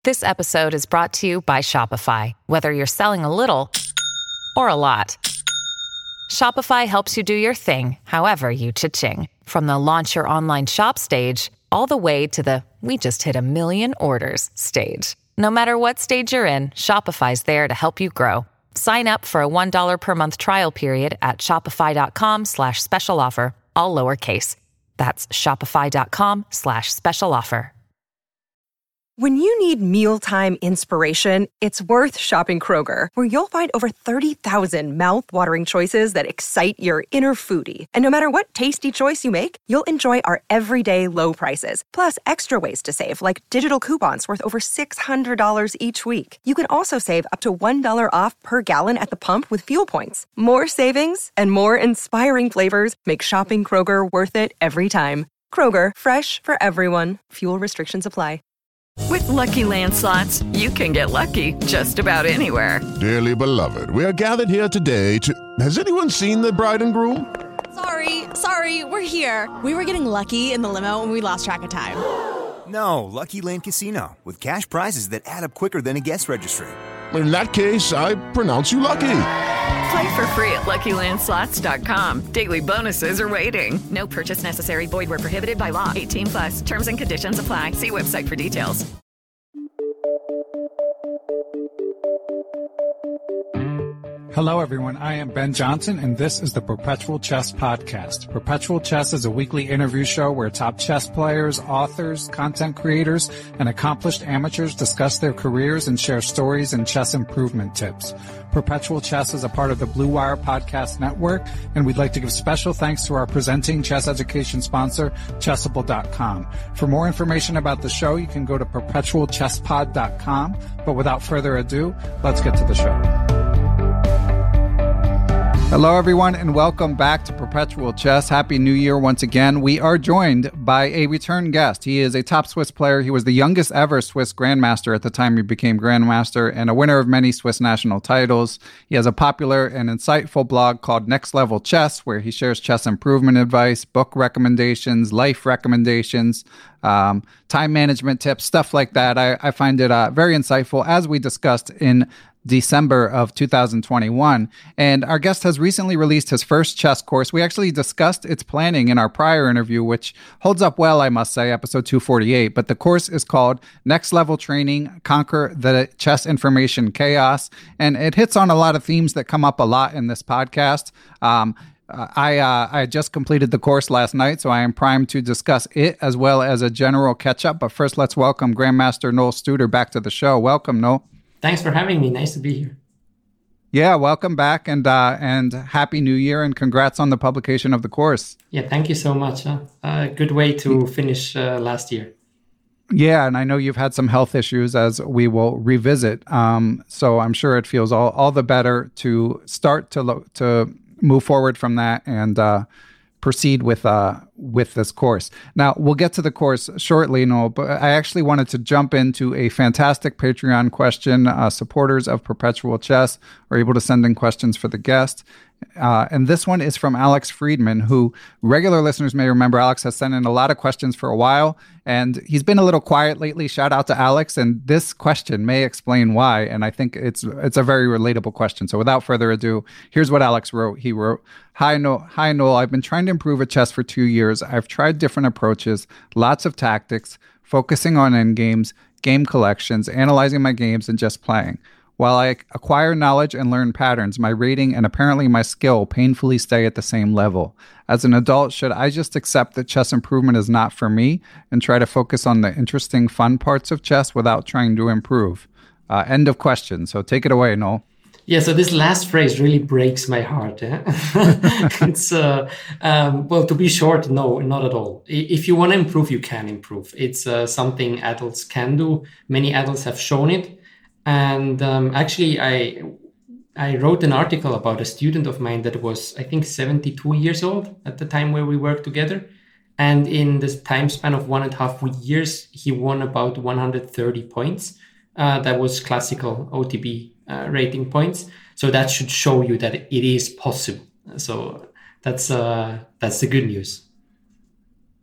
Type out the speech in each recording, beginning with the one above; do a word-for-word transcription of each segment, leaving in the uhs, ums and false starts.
This episode is brought to you by Shopify. Whether you're selling a little or a lot, Shopify helps you do your thing, however you cha-ching. From the launch your online shop stage, all the way to the we just hit a million orders stage. No matter what stage you're in, Shopify's there to help you grow. Sign up for a one dollar per month trial period at shopify.com slash special offer, all lowercase. That's shopify.com slash special offer. When you need mealtime inspiration, it's worth shopping Kroger, where you'll find over thirty thousand mouth-watering choices that excite your inner foodie. And no matter what tasty choice you make, you'll enjoy our everyday low prices, plus extra ways to save, like digital coupons worth over six hundred dollars each week. You can also save up to one dollar off per gallon at the pump with fuel points. More savings and more inspiring flavors make shopping Kroger worth it every time. Kroger, fresh for everyone. Fuel restrictions apply. With Lucky Land Slots, you can get lucky just about anywhere. Dearly beloved, we are gathered here today to... Has anyone seen the bride and groom? Sorry, sorry, we're here. We were getting lucky in the limo and we lost track of time. No, Lucky Land Casino, with cash prizes that add up quicker than a guest registry. In that case, I pronounce you lucky. Play for free at lucky land slots dot com. Daily bonuses are waiting. No purchase necessary. Void where prohibited by law. eighteen plus. Terms and conditions apply. See website for details. Hello, everyone. I am Ben Johnson, and this is the Perpetual Chess Podcast. Perpetual Chess is a weekly interview show where top chess players, authors, content creators, and accomplished amateurs discuss their careers and share stories and chess improvement tips. Perpetual Chess is a part of the Blue Wire Podcast Network, and we'd like to give special thanks to our presenting chess education sponsor, Chessable dot com. For more information about the show, you can go to perpetual chess pod dot com. But without further ado, let's get to the show. Hello, everyone, and welcome back to Perpetual Chess. Happy New Year once again. We are joined by a return guest. He is a top Swiss player. He was the youngest ever Swiss Grandmaster at the time he became Grandmaster and a winner of many Swiss national titles. He has a popular and insightful blog called Next Level Chess, where he shares chess improvement advice, book recommendations, life recommendations, um, time management tips, stuff like that. I, I find it uh, very insightful, as we discussed in December of two thousand twenty-one. And our guest has recently released his first chess course. We actually discussed its planning in our prior interview, which holds up well, I must say, episode two forty-eight. But the course is called Next Level Training, Conquer the Chess Information Chaos. And it hits on a lot of themes that come up a lot in this podcast. Um, I uh, I just completed the course last night, so I am primed to discuss it as well as a general catch-up. But first, let's welcome Grandmaster Noel Studer back to the show. Welcome, Noel. Thanks for having me. Nice to be here. Yeah, welcome back, and uh, and Happy New Year, and congrats on the publication of the course. Yeah, thank you so much. A uh, uh, good way to finish uh, last year. Yeah, and I know you've had some health issues, as we will revisit. Um, so I'm sure it feels all, all the better to start to lo- to move forward from that and uh, proceed with uh with this course. Now, we'll get to the course shortly, Noel, but I actually wanted to jump into a fantastic Patreon question. Uh, supporters of Perpetual Chess are able to send in questions for the guest. Uh, and this one is from Alex Friedman, who regular listeners may remember. Alex has sent in a lot of questions for a while, and he's been a little quiet lately. Shout out to Alex. And this question may explain why. And I think it's it's a very relatable question. So without further ado, here's what Alex wrote. He wrote, Hi, Noel. Hi, Noel. I've been trying to improve at chess for two years. I've tried different approaches, lots of tactics, focusing on endgames, game collections, analyzing my games, and just playing. While I acquire knowledge and learn patterns, my rating and apparently my skill painfully stay at the same level. As an adult, should I just accept that chess improvement is not for me and try to focus on the interesting, fun parts of chess without trying to improve? Uh, end of question. So take it away, Noel. Yeah, so this last phrase really breaks my heart. Eh? it's uh, um, well, to be short, no, not at all. If you want to improve, you can improve. It's uh, something adults can do. Many adults have shown it. And um, actually, I I wrote an article about a student of mine that was, I think, seventy-two years old at the time where we worked together. And in this time span of one and a half years, he won about one hundred thirty points. Uh, that was classical O T B uh, rating points. So that should show you that it is possible. So that's uh, that's the good news.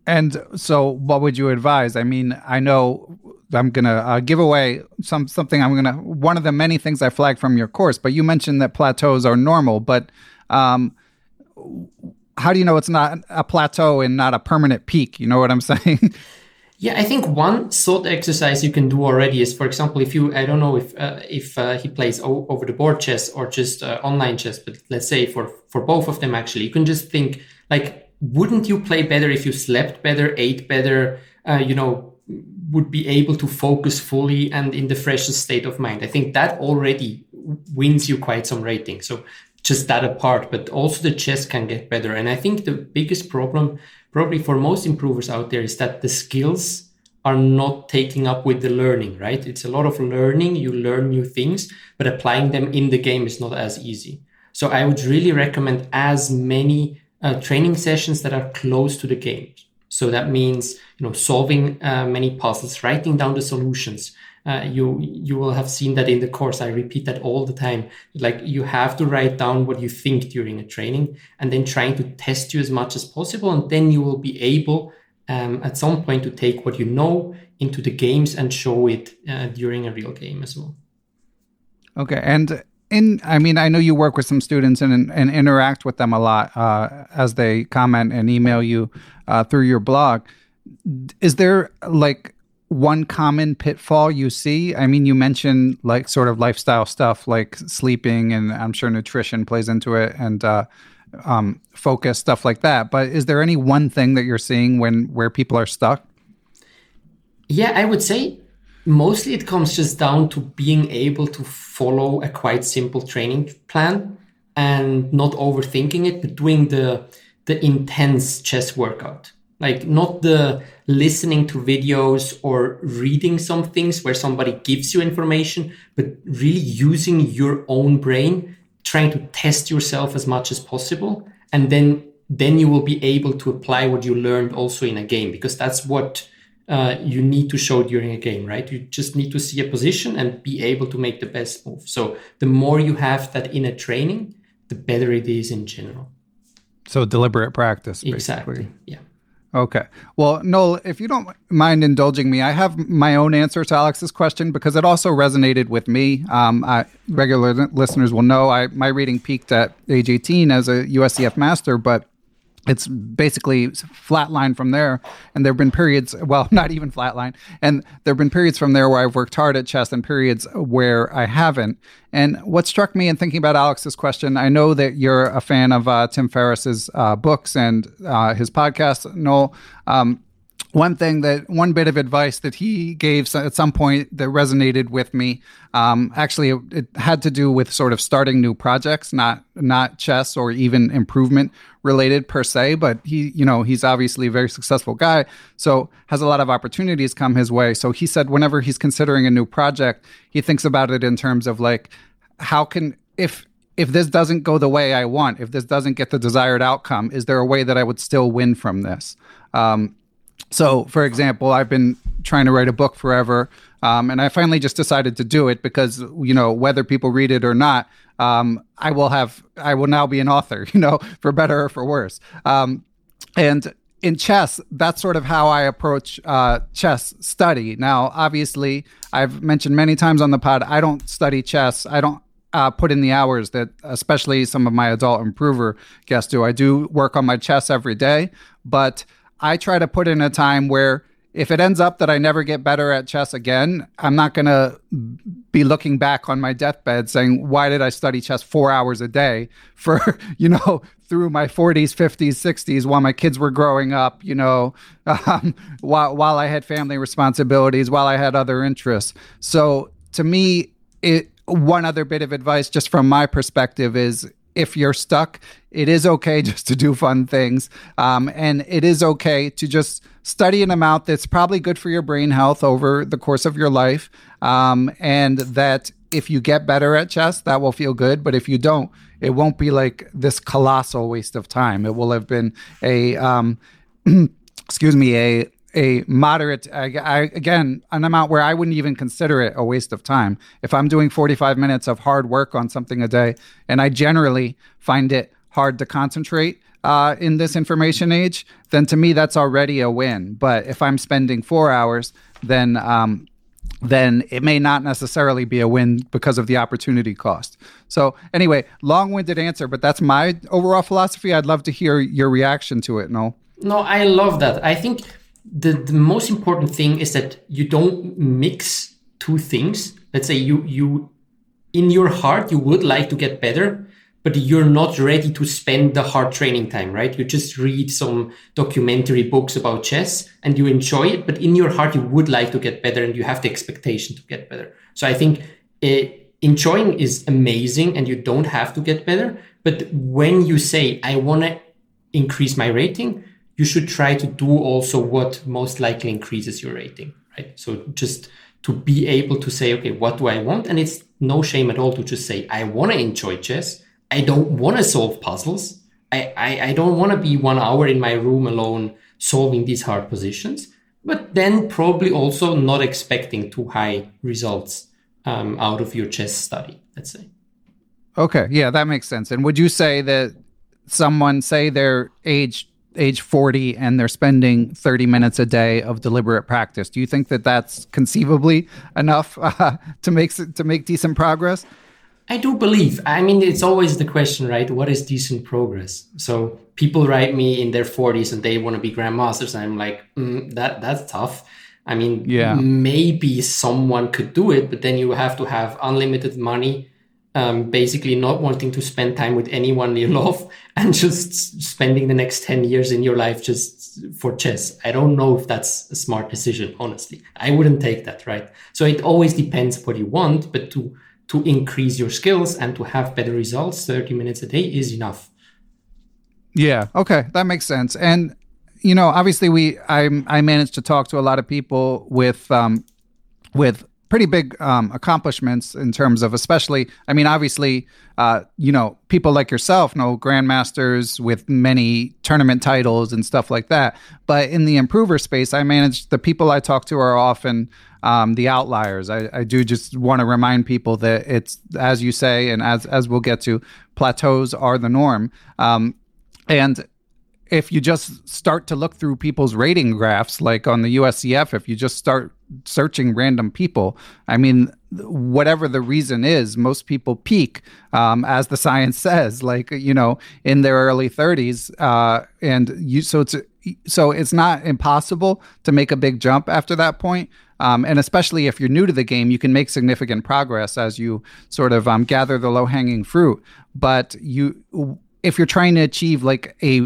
And so what would you advise? I mean, I know I'm going to uh, give away some something I'm going to, one of the many things I flagged from your course, but you mentioned that plateaus are normal, but um, how do you know it's not a plateau and not a permanent peak? You know what I'm saying? Yeah, I think one thought exercise you can do already is, for example, if you, I don't know if uh, if uh, he plays o- over the board chess or just uh, online chess, but let's say for, for both of them, actually, you can just think like, wouldn't you play better if you slept better, ate better, uh, you know, would be able to focus fully and in the freshest state of mind? I think that already wins you quite some rating. So just that apart, but also the chess can get better. And I think the biggest problem probably for most improvers out there is that the skills are not taking up with the learning, right? It's a lot of learning. You learn new things, but applying them in the game is not as easy. So I would really recommend as many uh, training sessions that are close to the game. So that means, you know, solving uh, many puzzles, writing down the solutions. Uh, you you will have seen that in the course. I repeat that all the time. Like, you have to write down what you think during a training and then trying to test you as much as possible. And then you will be able um, at some point to take what you know into the games and show it uh, during a real game as well. Okay. And in, I mean, I know you work with some students and, and interact with them a lot uh, as they comment and email you uh, through your blog. Is there like one common pitfall you see? I mean, you mentioned like sort of lifestyle stuff like sleeping, and I'm sure nutrition plays into it, and uh, um, focus, stuff like that. But is there any one thing that you're seeing when where people are stuck? Yeah, I would say mostly it comes just down to being able to follow a quite simple training plan and not overthinking it, but doing the the intense chess workout. Like, not the listening to videos or reading some things where somebody gives you information, but really using your own brain, trying to test yourself as much as possible. And then, then you will be able to apply what you learned also in a game, because that's what uh, you need to show during a game, right? You just need to see a position and be able to make the best move. So the more you have that in a training, the better it is in general. So deliberate practice, basically. Exactly, yeah. Okay. Well, Noel, if you don't mind indulging me, I have my own answer to Alex's question because it also resonated with me. Um, I, regular listeners will know I my reading peaked at age eighteen as a U S C F master, but it's basically flatline from there. And there have been periods, well, not even flatline. And there have been periods from there where I've worked hard at chess and periods where I haven't. And what struck me in thinking about Alex's question, I know that you're a fan of uh, Tim Ferriss's uh, books and uh, his podcast, Noel. Um, One thing that, one bit of advice that he gave at some point that resonated with me, um, actually it, it had to do with sort of starting new projects, not not chess or even improvement related per se, but he, you know, he's obviously a very successful guy, so has a lot of opportunities come his way. So he said whenever he's considering a new project, he thinks about it in terms of like, how can, if if this doesn't go the way I want, if this doesn't get the desired outcome, is there a way that I would still win from this? Um, So, for example, I've been trying to write a book forever, um, and I finally just decided to do it because, you know, whether people read it or not, um, I will have, I will now be an author, you know, for better or for worse. Um, and in chess, that's sort of how I approach uh, chess study. Now, obviously, I've mentioned many times on the pod, I don't study chess. I don't uh, put in the hours that especially some of my adult improver guests do. I do work on my chess every day, but I try to put in a time where if it ends up that I never get better at chess again, I'm not going to be looking back on my deathbed saying, why did I study chess four hours a day for, you know, through my forties, fifties, sixties while my kids were growing up, you know, um, while, while I had family responsibilities, while I had other interests. So to me, it, one other bit of advice just from my perspective is, if you're stuck, it is okay just to do fun things. Um, and it is okay to just study an amount that's probably good for your brain health over the course of your life. Um, and that if you get better at chess, that will feel good. But if you don't, it won't be like this colossal waste of time. It will have been a, um, excuse me, a a moderate, I, I, again, an amount where I wouldn't even consider it a waste of time. If I'm doing forty-five minutes of hard work on something a day, and I generally find it hard to concentrate uh, in this information age, then to me that's already a win. But if I'm spending four hours, then um, then it may not necessarily be a win because of the opportunity cost. So anyway, long-winded answer, but that's my overall philosophy. I'd love to hear your reaction to it, Noel. No, I love that. I think the, the most important thing is that you don't mix two things. Let's say you you in your heart, you would like to get better, but you're not ready to spend the hard training time, right? You just read some documentary books about chess and you enjoy it, but in your heart, you would like to get better and you have the expectation to get better. So I think uh, enjoying is amazing and you don't have to get better. But when you say, I want to increase my rating, you should try to do also what most likely increases your rating, right? So just to be able to say, okay, what do I want? And it's no shame at all to just say, I want to enjoy chess. I don't want to solve puzzles. I, I, I don't want to be one hour in my room alone solving these hard positions, but then probably also not expecting too high results um, out of your chess study, let's say. Okay, yeah, that makes sense. And would you say that someone, say they're age age forty and they're spending thirty minutes a day of deliberate practice, do you think that that's conceivably enough uh, to make to make decent progress? I do believe. I mean, it's always the question, right? What is decent progress? So people write me in their forties and they want to be grandmasters. And I'm like, mm, that that's tough. I mean, yeah. Maybe someone could do it, but then you have to have unlimited money, um, basically not wanting to spend time with anyone you love and just spending the next ten years in your life just for chess. I don't know if that's a smart decision, honestly. I wouldn't take that, right? So it always depends what you want, but to to increase your skills and to have better results, thirty minutes a day is enough. Yeah. Okay. That makes sense. And, you know, obviously we, I, I managed to talk to a lot of people with, um, with pretty big um, accomplishments in terms of, especially, I mean, obviously, uh, you know, people like yourself know grandmasters with many tournament titles and stuff like that. But in the improver space, I managed, the people I talk to are often um, the outliers. I, I do just want to remind people that it's, as you say, and as, as we'll get to, plateaus are the norm. Um, and if you just start to look through people's rating graphs, like on the U S C F, if you just start searching random people, I mean, whatever the reason is, most people peak, um, as the science says, like, you know, in their early thirties. Uh, and you, so it's, so it's not impossible to make a big jump after that point. Um, and especially if you're new to the game, you can make significant progress as you sort of um, gather the low-hanging fruit. But you, if you're trying to achieve like a,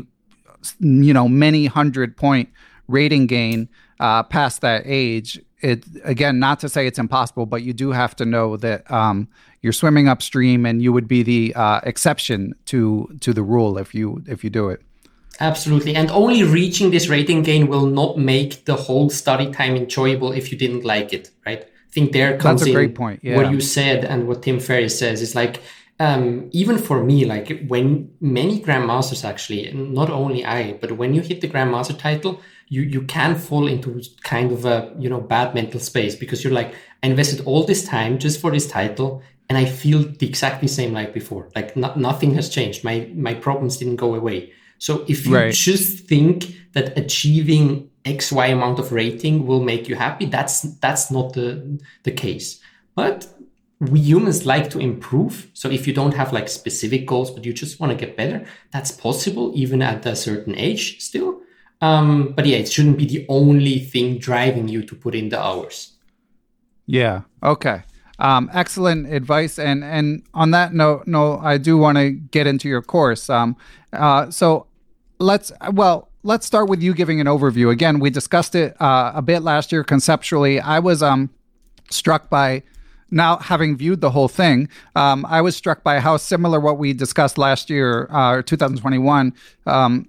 you know, many hundred point rating gain uh, past that age, it, again, not to say it's impossible, but you do have to know that um, you're swimming upstream and you would be the uh, exception to to the rule if you if you do it. Absolutely. And only reaching this rating gain will not make the whole study time enjoyable if you didn't like it, right? I think there comes That's a in great point. Yeah. What you said and what Tim Ferriss says is like, um, even for me, like when many grandmasters actually, not only I, but when you hit the grandmaster title, you, you can fall into kind of a, you know, bad mental space because you're like, I invested all this time just for this title and I feel the exactly same like before. Like no, nothing has changed. My, my problems didn't go away. So if you right. just think that achieving X Y amount of rating will make you happy, that's that's not the, the case. But we humans like to improve. So if you don't have like specific goals, but you just want to get better, that's possible even at a certain age still. Um, but yeah, it shouldn't be the only thing driving you to put in the hours. Yeah. Okay. Um, excellent advice. And and on that note, no, I do want to get into your course. Um, uh, so let's, well, let's start with you giving an overview. Again, we discussed it uh, a bit last year conceptually. I was um, struck by, now having viewed the whole thing, um, I was struck by how similar what we discussed last year, uh, twenty twenty-one, um,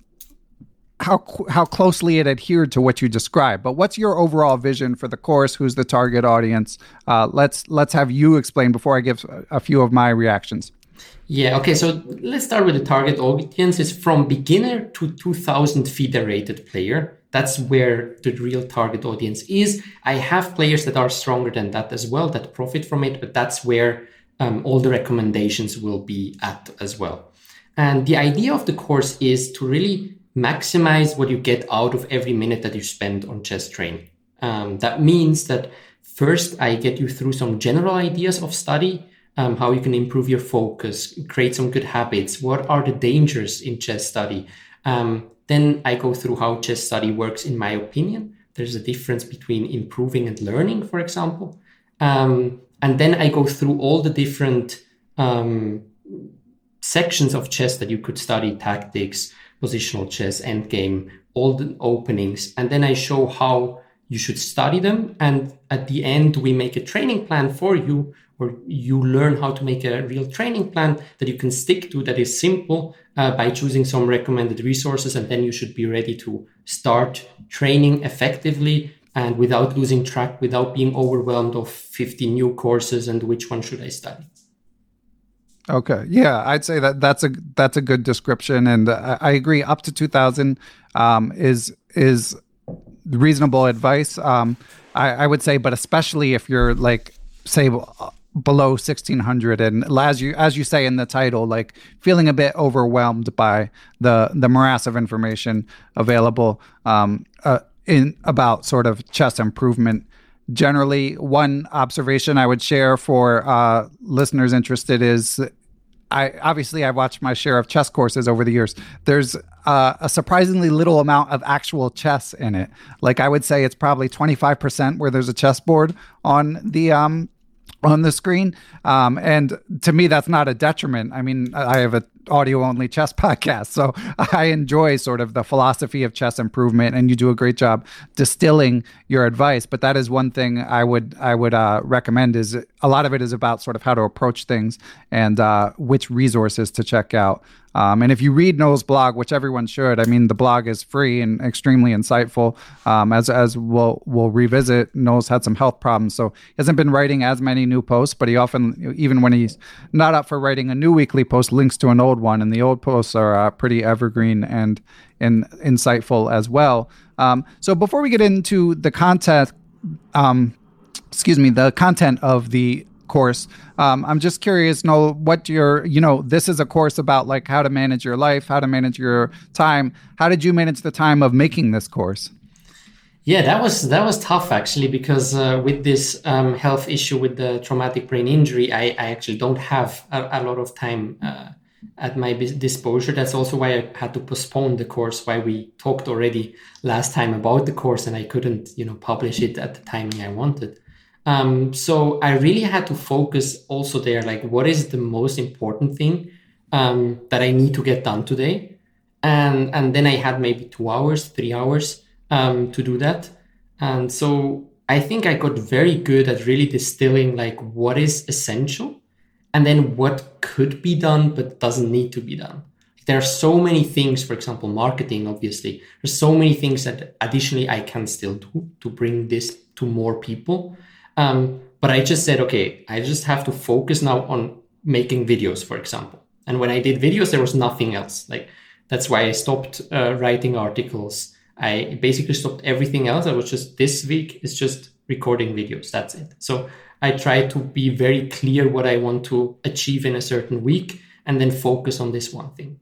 how how closely it adhered to what you described. But what's your overall vision for the course? Who's the target audience? Uh, let's let's have you explain before I give a, a few of my reactions. Yeah, okay, so let's start with the target audience. It's from beginner to two thousand federated player. That's where the real target audience is. I have players that are stronger than that as well, that profit from it, but that's where um, all the recommendations will be at as well. And the idea of the course is to really maximize what you get out of every minute that you spend on chess training. Um, that means that first I get you through some general ideas of study, um, how you can improve your focus, create some good habits. What are the dangers in chess study? Um, then I go through how chess study works, in my opinion. There's a difference between improving and learning, for example. Um, and then I go through all the different um, sections of chess that you could study: tactics, positional chess, endgame, all the openings. And then I show how you should study them. And at the end, we make a training plan for you, or you learn how to make a real training plan that you can stick to, that is simple, uh, by choosing some recommended resources. And then you should be ready to start training effectively and without losing track, without being overwhelmed of fifty new courses and which one should I study. Okay. Yeah, I'd say that that's a that's a good description, and I, I agree. Up to two thousand um, is is reasonable advice. Um, I, I would say, but especially if you're like, say, below sixteen hundred, and as you as you say in the title, like feeling a bit overwhelmed by the the morass of information available um, uh, in about sort of chess improvement. Generally, one observation I would share for uh, listeners interested is, I obviously I've watched my share of chess courses over the years. There's uh, a surprisingly little amount of actual chess in it. Like I would say it's probably twenty-five percent where there's a chessboard on the um, on the screen. Um, and to me, that's not a detriment. I mean, I have a audio only chess podcast, so I enjoy sort of the philosophy of chess improvement, and you do a great job distilling your advice. But that is one thing I would I would uh, recommend, is a lot of it is about sort of how to approach things and uh, which resources to check out. Um, and if you read Noel's blog, which everyone should, I mean, the blog is free and extremely insightful. Um, as as we'll we'll revisit, Noel's had some health problems, so he hasn't been writing as many new posts. But he often, even when he's not up for writing a new weekly post, links to an old one, and the old posts are uh, pretty evergreen and and insightful as well. Um, so before we get into the content, um, excuse me, the content of the course, um, I'm just curious, Noel, what your, you know, this is a course about like how to manage your life, how to manage your time. How did you manage the time of making this course? Yeah, that was that was tough actually, because uh, with this um, health issue with the traumatic brain injury, I, I actually don't have a, a lot of time uh, at my disposal. That's also why I had to postpone the course, why we talked already last time about the course, and I couldn't, you know, publish it at the timing I wanted. Um, so I really had to focus also there, like what is the most important thing um, that I need to get done today, and and then I had maybe two hours, three hours. Um, to do that. And so I think I got very good at really distilling like what is essential and then what could be done but doesn't need to be done. There are so many things, for example, marketing, obviously. There's so many things that additionally I can still do to bring this to more people. Um, but I just said, okay, I just have to focus now on making videos, for example. And when I did videos, there was nothing else. Like that's why I stopped uh, writing articles. I basically stopped everything else. I was just, this week is just recording videos. That's it. So I try to be very clear what I want to achieve in a certain week and then focus on this one thing.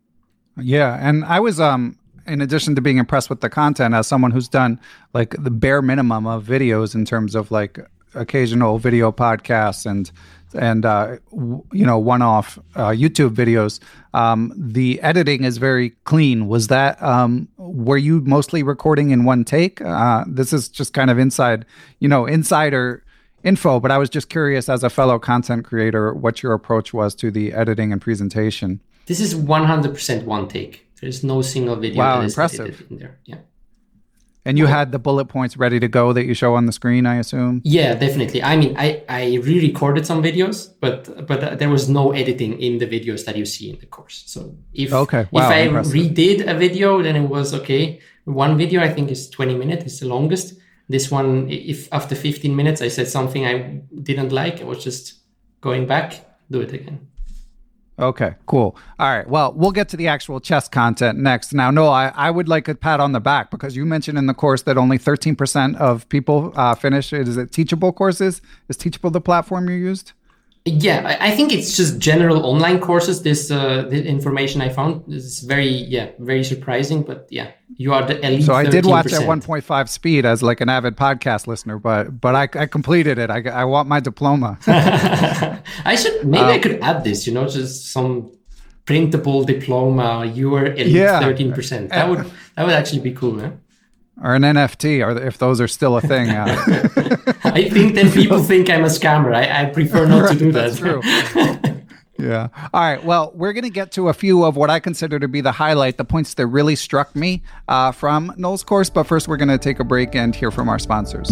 Yeah. And I was, um, in addition to being impressed with the content, as someone who's done like the bare minimum of videos in terms of like occasional video podcasts and and uh, w- you know one-off uh, YouTube videos, um, the editing is very clean. Was that um, were you mostly recording in one take? Uh, this is just kind of inside, you know, insider info. But I was just curious, as a fellow content creator, what your approach was to the editing and presentation. This is one hundred percent one take. There's no single video wow, that is impressive. edited in there. Yeah. And you had the bullet points ready to go that you show on the screen, I assume? Yeah, definitely. I mean, I, I re-recorded some videos, but but there was no editing in the videos that you see in the course. So if okay. wow, if I impressive. redid a video, then it was okay. One video I think is twenty minutes. It's the longest. This one, if after fifteen minutes I said something I didn't like, I was just going back, do it again. Okay, cool. All right. Well, we'll get to the actual chess content next. Now, Noel, I, I would like a pat on the back because you mentioned in the course that only thirteen percent of people uh, finish. Is it Teachable courses? Is Teachable the platform you used? Yeah, I think it's just general online courses. This uh, the information I found is very, yeah, very surprising. But yeah, you are the elite. So I did watch thirteen percent. at one point five speed as like an avid podcast listener, but but I, I completed it. I, I want my diploma. I should maybe um, I could add this. You know, just some printable diploma. You are elite yeah. thirteen percent. That would that would actually be cool, huh? Or an N F T, or if those are still a thing. Uh. I think then people think I'm a scammer. I, I prefer not right, to do that. That's true. Yeah. All right. Well, we're going to get to a few of what I consider to be the highlight, the points that really struck me uh, from Noel's course. But first, we're going to take a break and hear from our sponsors.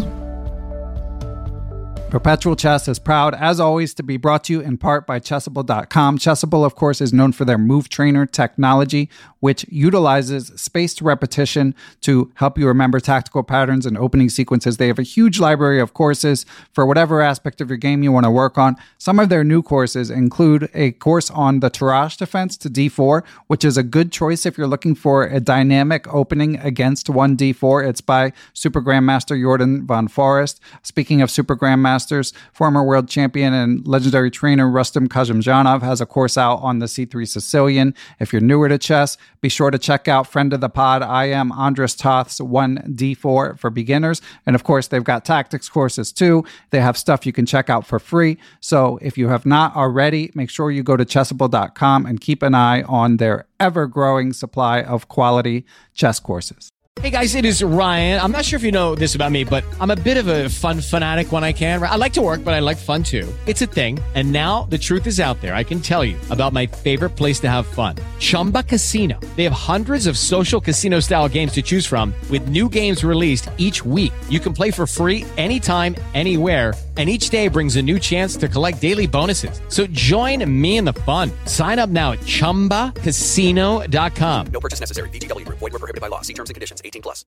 Perpetual Chess is proud, as always, to be brought to you in part by Chessable dot com. Chessable, of course, is known for their Move Trainer technology, which utilizes spaced repetition to help you remember tactical patterns and opening sequences. They have a huge library of courses for whatever aspect of your game you want to work on. Some of their new courses include a course on the Tarrasch defense to d four, which is a good choice if you're looking for a dynamic opening against one d four. It's by Super Grandmaster Jordan von Forest. Speaking of Super Grandmaster, former world champion and legendary trainer Rustam Kazimjanov has a course out on the C three Sicilian. If you're newer to chess, be sure to check out friend of the pod, I am Andras Toth's one d four for beginners. And of course, they've got tactics courses too. They have stuff you can check out for free. So if you have not already, make sure you go to Chessable dot com and keep an eye on their ever-growing supply of quality chess courses. Hey guys, it is Ryan. I'm not sure if you know this about me, but I'm a bit of a fun fanatic when I can. I like to work, but I like fun too. It's a thing. And now the truth is out there. I can tell you about my favorite place to have fun. Chumba Casino. They have hundreds of social casino style games to choose from with new games released each week. You can play for free anytime, anywhere. And each day brings a new chance to collect daily bonuses. So join me in the fun. Sign up now at Chumba Casino dot com. No purchase necessary. V G W. Void where prohibited by law. See terms and conditions. eighteen plus.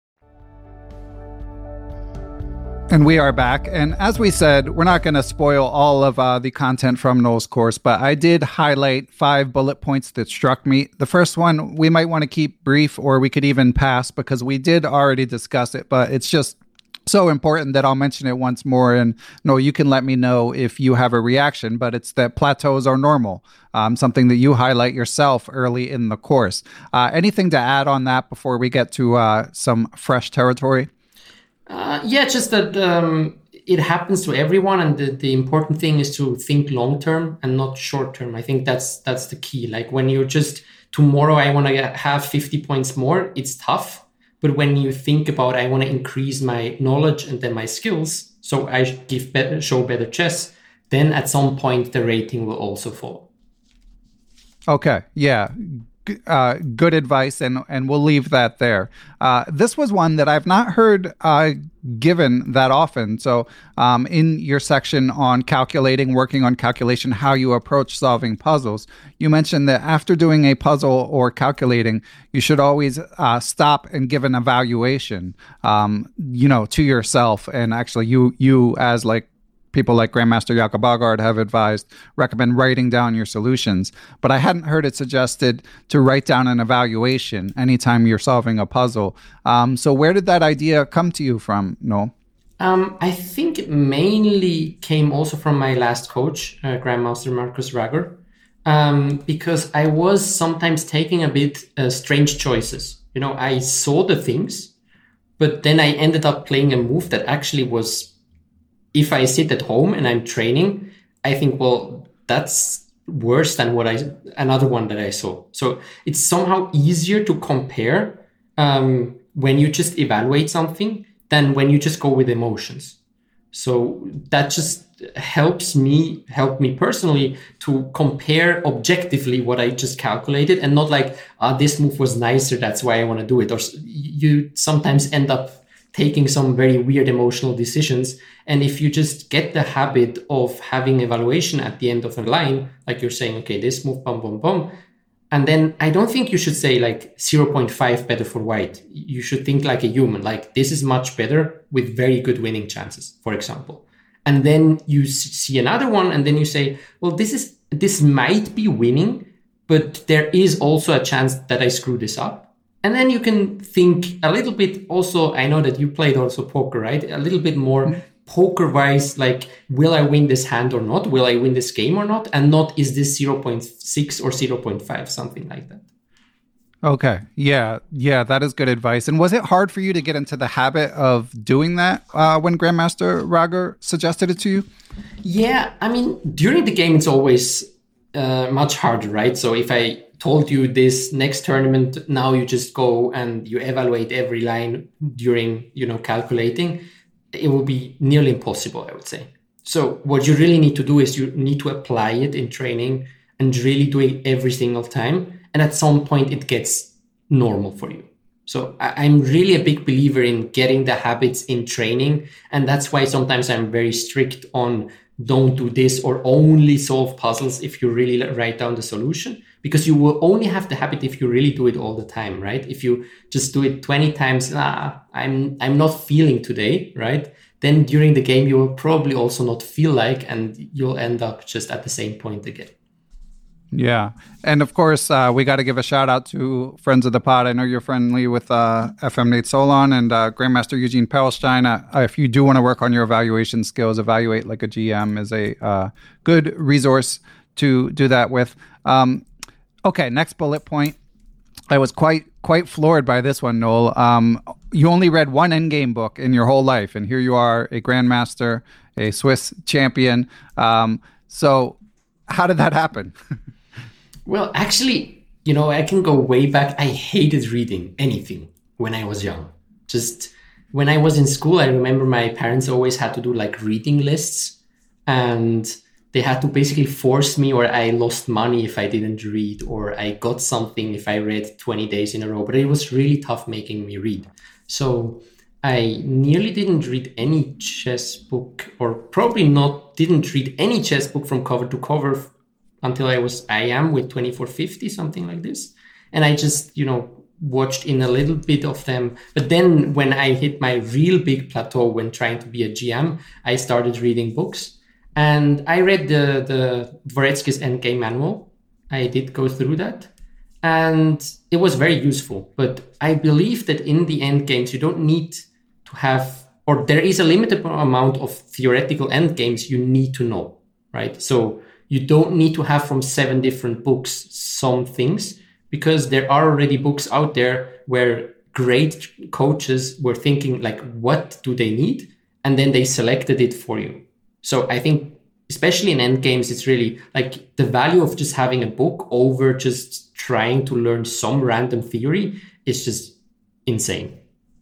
And we are back. And as we said, we're not going to spoil all of uh, the content from Noel's course, but I did highlight five bullet points that struck me. The first one, we might want to keep brief, or we could even pass because we did already discuss it, but it's just so important that I'll mention it once more. And no, you can let me know if you have a reaction, but it's that plateaus are normal, um, something that you highlight yourself early in the course. Uh, anything to add on that before we get to uh, some fresh territory? Uh, yeah, just that um, it happens to everyone. And the, the important thing is to think long-term and not short-term. I think that's that's the key. Like when you're just, tomorrow I want to have fifty points more, it's tough. But when you think about, I want to increase my knowledge and then my skills, so I give better, show better chess, then at some point the rating will also fall. Okay, yeah. Uh, good advice, and, and we'll leave that there. Uh, this was one that I've not heard uh, given that often. So um, in your section on calculating, working on calculation, how you approach solving puzzles, you mentioned that after doing a puzzle or calculating, you should always uh, stop and give an evaluation, um, you know, to yourself. And actually you, you as like people like Grandmaster Jakob Aagaard have advised, recommend writing down your solutions. But I hadn't heard it suggested to write down an evaluation anytime you're solving a puzzle. Um, so where did that idea come to you from, Noel? Um, I think it mainly came also from my last coach, uh, Grandmaster Marcus Rager, um, because I was sometimes taking a bit uh, strange choices. You know, I saw the things, but then I ended up playing a move that actually was, if I sit at home and I'm training, I think, well, that's worse than what I another one that I saw. So it's somehow easier to compare um, when you just evaluate something than when you just go with emotions. So that just helps me, help me personally to compare objectively what I just calculated and not like, ah, this move was nicer, that's why I want to do it. Or you sometimes end up taking some very weird emotional decisions. And if you just get the habit of having evaluation at the end of a line, like you're saying, okay, this move, bum, bum, bum. And then I don't think you should say like zero point five better for white. You should think like a human, like this is much better with very good winning chances, for example. And then you see another one and then you say, well, this is, this might be winning, but there is also a chance that I screw this up. And then you can think a little bit also, I know that you played also poker, right? A little bit more mm-hmm. poker-wise, like, will I win this hand or not? Will I win this game or not? And not, is this zero point six or zero point five, something like that. Okay. Yeah. Yeah, that is good advice. And was it hard for you to get into the habit of doing that uh, when Grandmaster Rager suggested it to you? Yeah. I mean, during the game, it's always uh, much harder, right? So if I told you this next tournament, now you just go and you evaluate every line during, you know, calculating, it will be nearly impossible, I would say. So what you really need to do is you need to apply it in training and really do it every single time. And at some point, it gets normal for you. So I- I'm really a big believer in getting the habits in training. And that's why sometimes I'm very strict on don't do this or only solve puzzles if you really write down the solution. Because you will only have the habit if you really do it all the time, right? If you just do it twenty times, ah, I'm I'm not feeling today, right? Then during the game, you will probably also not feel like, and you'll end up just at the same point again. Yeah. And of course, uh, we got to give a shout out to friends of the pod. I know you're friendly with uh, F M Nate Solon and uh, Grandmaster Eugene Perlstein. Uh, if you do want to work on your evaluation skills, Evaluate Like a G M is a uh, good resource to do that with. Um, okay, next bullet point. I was quite quite floored by this one, Noel. Um, you only read one endgame book in your whole life, and here you are, a Grandmaster, a Swiss champion. Um, so how did that happen? Well, actually, you know, I can go way back. I hated reading anything when I was young. Just when I was in school, I remember my parents always had to do like reading lists, and they had to basically force me, or I lost money if I didn't read, or I got something if I read twenty days in a row. But it was really tough making me read. So I nearly didn't read any chess book, or probably not, didn't read any chess book from cover to cover until I was, I am with twenty-four fifty, something like this. And I just, you know, watched in a little bit of them. But then when I hit my real big plateau when trying to be a G M, I started reading books. And I read the, the Dvoretsky's Endgame Manual. I did go through that. And it was very useful. But I believe that in the endgames, you don't need to have, or there is a limited amount of theoretical endgames you need to know, right? So you don't need to have from seven different books some things, because there are already books out there where great coaches were thinking like, what do they need? And then they selected it for you. So I think, especially in endgames, it's really like the value of just having a book over just trying to learn some random theory is just insane.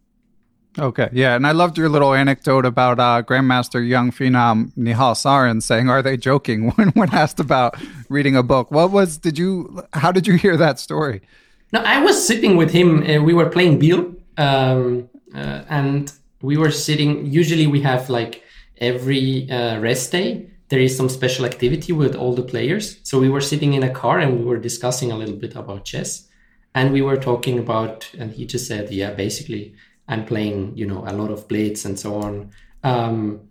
Okay, yeah, and I loved your little anecdote about uh, Grandmaster young phenom Nihal Sarin saying, "Are they joking?" when when asked about reading a book. What was? Did you? How did you hear that story? No, I was sitting with him. Uh, we were playing Bill, um, uh, and we were sitting. Usually, we have like every uh, rest day. There is some special activity with all the players. So we were sitting in a car and we were discussing a little bit about chess, and we were talking about. And he just said, "Yeah, basically." I'm playing, you know, a lot of blitz and so on. Um,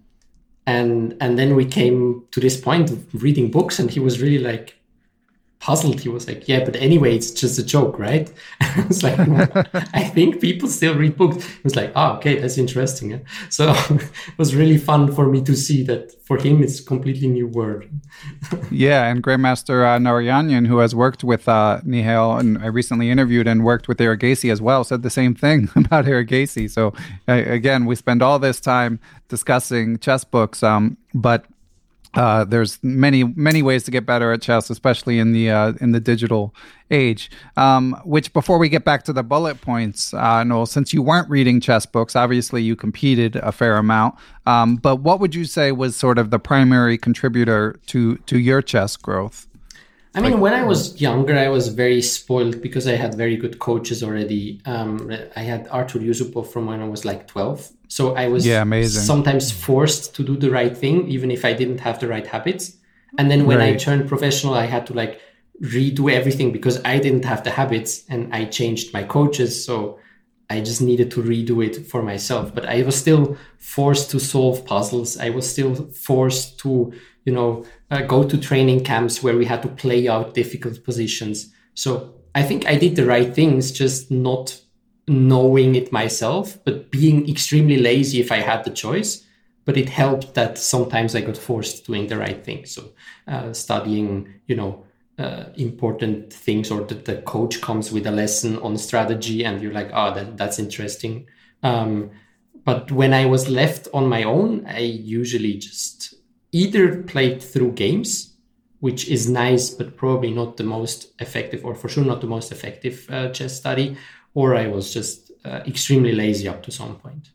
and and then we came to this point of reading books, and he was really like puzzled. He was like, yeah, but anyway, it's just a joke, right? I was like, well, I think people still read books. He was like, oh, okay, that's interesting. Yeah? So it was really fun for me to see that for him, it's a completely new word. Yeah, and Grandmaster uh, Narayanan, who has worked with uh, Nihal, and I recently interviewed and worked with Erigaisi as well, said the same thing about Erigaisi. So uh, again, we spend all this time discussing chess books, um, but Uh, there's many many ways to get better at chess, especially in the uh, in the digital age. Um, which, before we get back to the bullet points, uh, Noel, since you weren't reading chess books, obviously you competed a fair amount. Um, but what would you say was sort of the primary contributor to to your chess growth? I mean, when I was younger, I was very spoiled because I had very good coaches already. Um, I had Artur Yusupov from when I was like twelve. So I was yeah, amazing. sometimes forced to do the right thing, even if I didn't have the right habits. And then when right. I turned professional, I had to like redo everything because I didn't have the habits, and I changed my coaches. So I just needed to redo it for myself. But I was still forced to solve puzzles. I was still forced to, you know, uh, go to training camps where we had to play out difficult positions. So I think I did the right things, just not knowing it myself, but being extremely lazy if I had the choice. but it helped that sometimes I got forced doing the right thing. So uh, studying, you know, uh, important things, or that the coach comes with a lesson on strategy and you're like, oh, that, that's interesting. Um, but when I was left on my own, I usually just either played through games, which is nice, but probably not the most effective, or for sure not the most effective uh, chess study, or I was just uh, extremely lazy up to some point.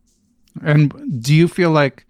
And do you feel like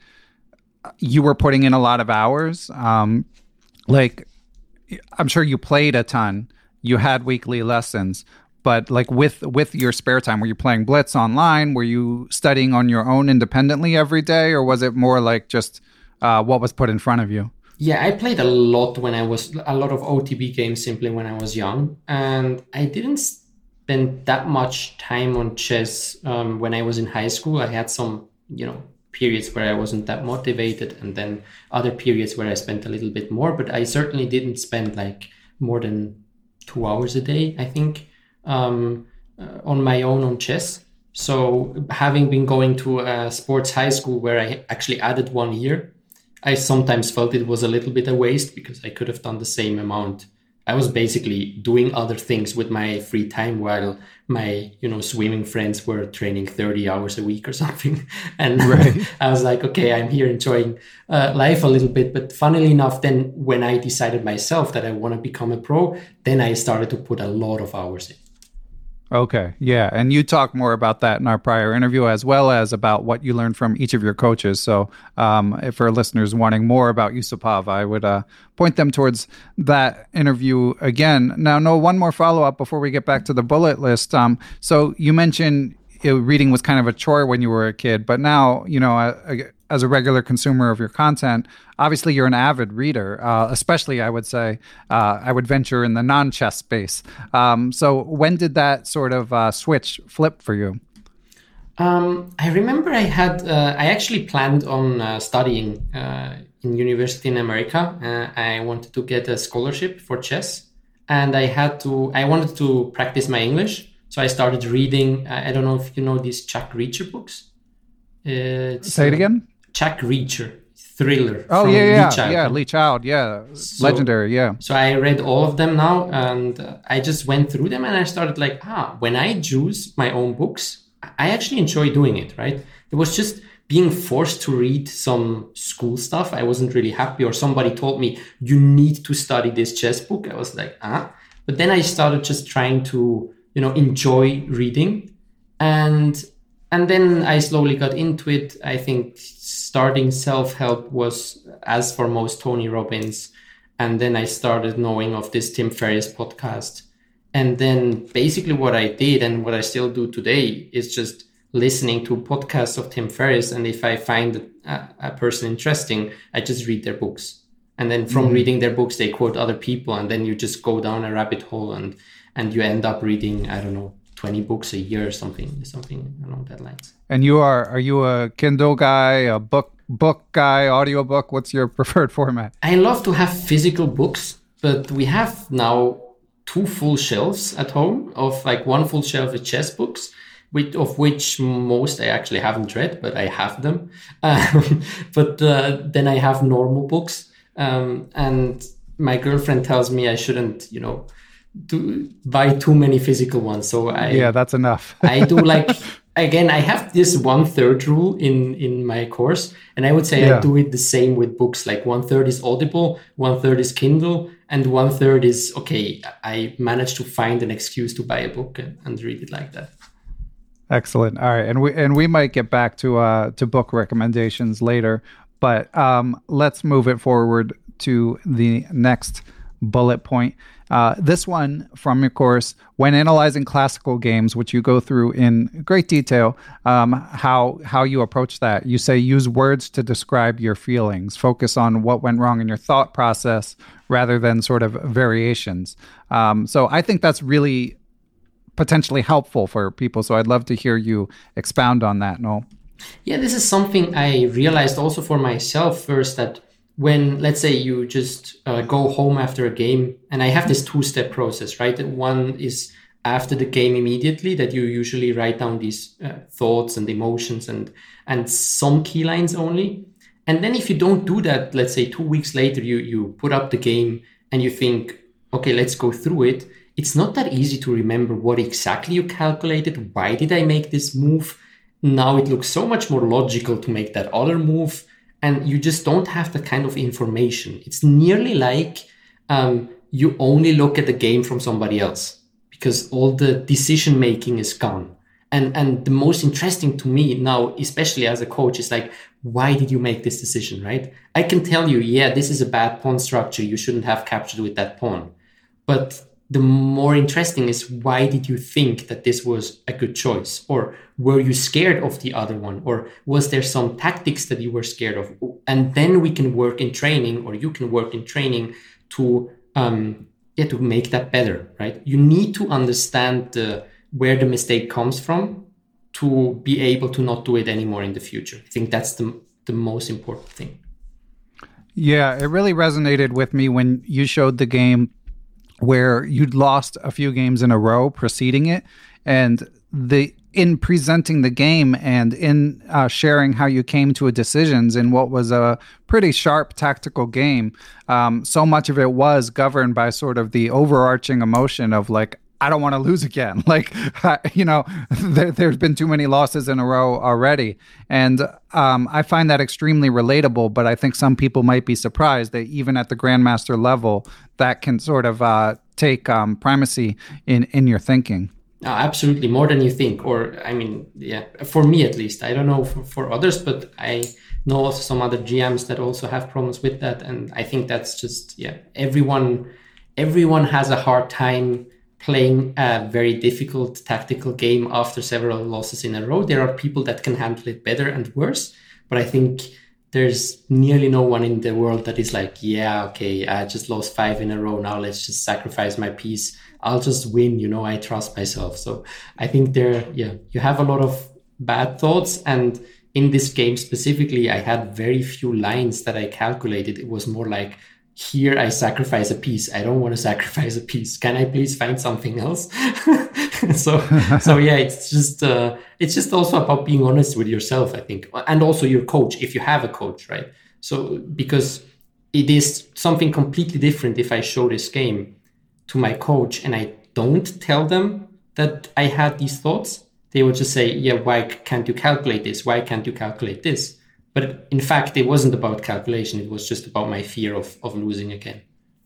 you were putting in a lot of hours? Um, like, I'm sure you played a ton, you had weekly lessons, but like with with your spare time, were you playing Blitz online? Were you studying on your own independently every day, or was it more like just uh, what was put in front of you? Yeah, I played a lot when I was, a lot of O T B games simply when I was young. And I didn't spend that much time on chess um, when I was in high school. I had some, you know, periods where I wasn't that motivated, and then other periods where I spent a little bit more. But I certainly didn't spend like more than two hours a day, I think, um, uh, on my own on chess. So having been going to a sports high school where I actually added one year, I sometimes felt it was a little bit a waste because I could have done the same amount. I was basically doing other things with my free time while my, you know, swimming friends were training thirty hours a week or something. And right. I was like, okay, I'm here enjoying uh, life a little bit. But funnily enough, then when I decided myself that I want to become a pro, then I started to put a lot of hours in. Okay, yeah, and you talk more about that in our prior interview, as well as about what you learned from each of your coaches. So um, if for listeners wanting more about Yusupov, I would uh, point them towards that interview again. Now, no, one more follow-up before we get back to the bullet list. Um, so you mentioned you know, reading was kind of a chore when you were a kid, but now, you know, uh, as a regular consumer of your content, obviously you're an avid reader, uh, especially, I would say, uh, I would venture in the non-chess space. Um, so when did that sort of uh, switch flip for you? Um, I remember I had, uh, I actually planned on uh, studying uh, in university in America. Uh, I wanted to get a scholarship for chess, and I had to, I wanted to practice my English. So I started reading, I don't know if you know these Jack Reacher books. It's, Say it again? Jack Reacher, thriller. Oh, from yeah, yeah, Lee Child. yeah, Lee Child, yeah, so, legendary, yeah. So I read all of them now, and uh, I just went through them, and I started like, ah, when I choose my own books, I actually enjoy doing it, right? It was just being forced to read some school stuff. I wasn't really happy, or somebody told me, you need to study this chess book. I was like, ah. But then I started just trying to, you know, enjoy reading, and And then I slowly got into it. I think starting self-help was, as for most, Tony Robbins. And then I started knowing of this Tim Ferriss podcast. And then basically what I did, and what I still do today, is just listening to podcasts of Tim Ferriss. And if I find a, a person interesting, I just read their books. And then from mm-hmm. reading their books, they quote other people. And then you just go down a rabbit hole, and, and you end up reading, I don't know, twenty books a year or something, something along that lines. And you are, are you a Kindle guy, a book book guy, audiobook? What's your preferred format? I love to have physical books, but we have now two full shelves at home of like one full shelf with chess books, with, of which most I actually haven't read, but I have them. Um, but uh, then I have normal books. Um, and my girlfriend tells me I shouldn't, you know, to buy too many physical ones. So I yeah, that's enough. I do like again. I have this one third rule in in my course, and I would say yeah. I do it the same with books. Like one third is Audible, one third is Kindle, and one third is okay. I managed to find an excuse to buy a book and, and read it like that. Excellent. All right, and we and we might get back to uh to book recommendations later, but um let's move it forward to the next bullet point. Uh, this one from your course, when analyzing classical games, which you go through in great detail, um, how how you approach that. You say use words to describe your feelings. Focus on what went wrong in your thought process rather than sort of variations. Um, so I think that's really potentially helpful for people. So I'd love to hear you expound on that, Noel. Yeah, this is something I realized also for myself first, that when, let's say, you just uh, go home after a game, and I have this two-step process, right? One is after the game immediately, that you usually write down these uh, thoughts and emotions and and some key lines only. And then if you don't do that, let's say two weeks later, you you put up the game and you think, okay, let's go through it. It's not that easy to remember what exactly you calculated. Why did I make this move? Now it looks so much more logical to make that other move. And you just don't have that kind of information. It's nearly like um, you only look at the game from somebody else because all the decision making is gone. And and the most interesting to me now, especially as a coach, is like, why did you make this decision, right? I can tell you, yeah, this is a bad pawn structure. You shouldn't have captured with that pawn. But the more interesting is, why did you think that this was a good choice? Or were you scared of the other one? Or was there some tactics that you were scared of? And then we can work in training, or you can work in training to um, yeah, to make that better, right? You need to understand the, where the mistake comes from to be able to not do it anymore in the future. I think that's the the most important thing. Yeah, it really resonated with me when you showed the game where you'd lost a few games in a row preceding it, and the in presenting the game and in uh, sharing how you came to a decisions in what was a pretty sharp tactical game, um, so much of it was governed by sort of the overarching emotion of like, I don't want to lose again. Like, you know, there, there's been too many losses in a row already. And um, I find that extremely relatable, but I think some people might be surprised that even at the grandmaster level, that can sort of uh, take um, primacy in, in your thinking. Oh, absolutely. More than you think. Or, I mean, yeah, for me at least. I don't know for, for others, but I know also some other G Ms that also have problems with that. And I think that's just, yeah, everyone, everyone has a hard time playing a very difficult tactical game after several losses in a row. There are people that can handle it better and worse, but I think there's nearly no one in the world that is like, yeah, okay, I just lost five in a row. Now let's just sacrifice my piece. I'll just win, you know, I trust myself. So I think there, yeah, you have a lot of bad thoughts. And in this game specifically, I had very few lines that I calculated. It was more like, here I sacrifice a piece. I don't want to sacrifice a piece. Can I please find something else? so, so yeah, it's just uh, it's just also about being honest with yourself, I think, and also your coach, if you have a coach, right? So because it is something completely different if I show this game to my coach and I don't tell them that I had these thoughts. They would just say, "Yeah, why can't you calculate this? Why can't you calculate this?" But in fact, it wasn't about calculation. It was just about my fear of, of losing again.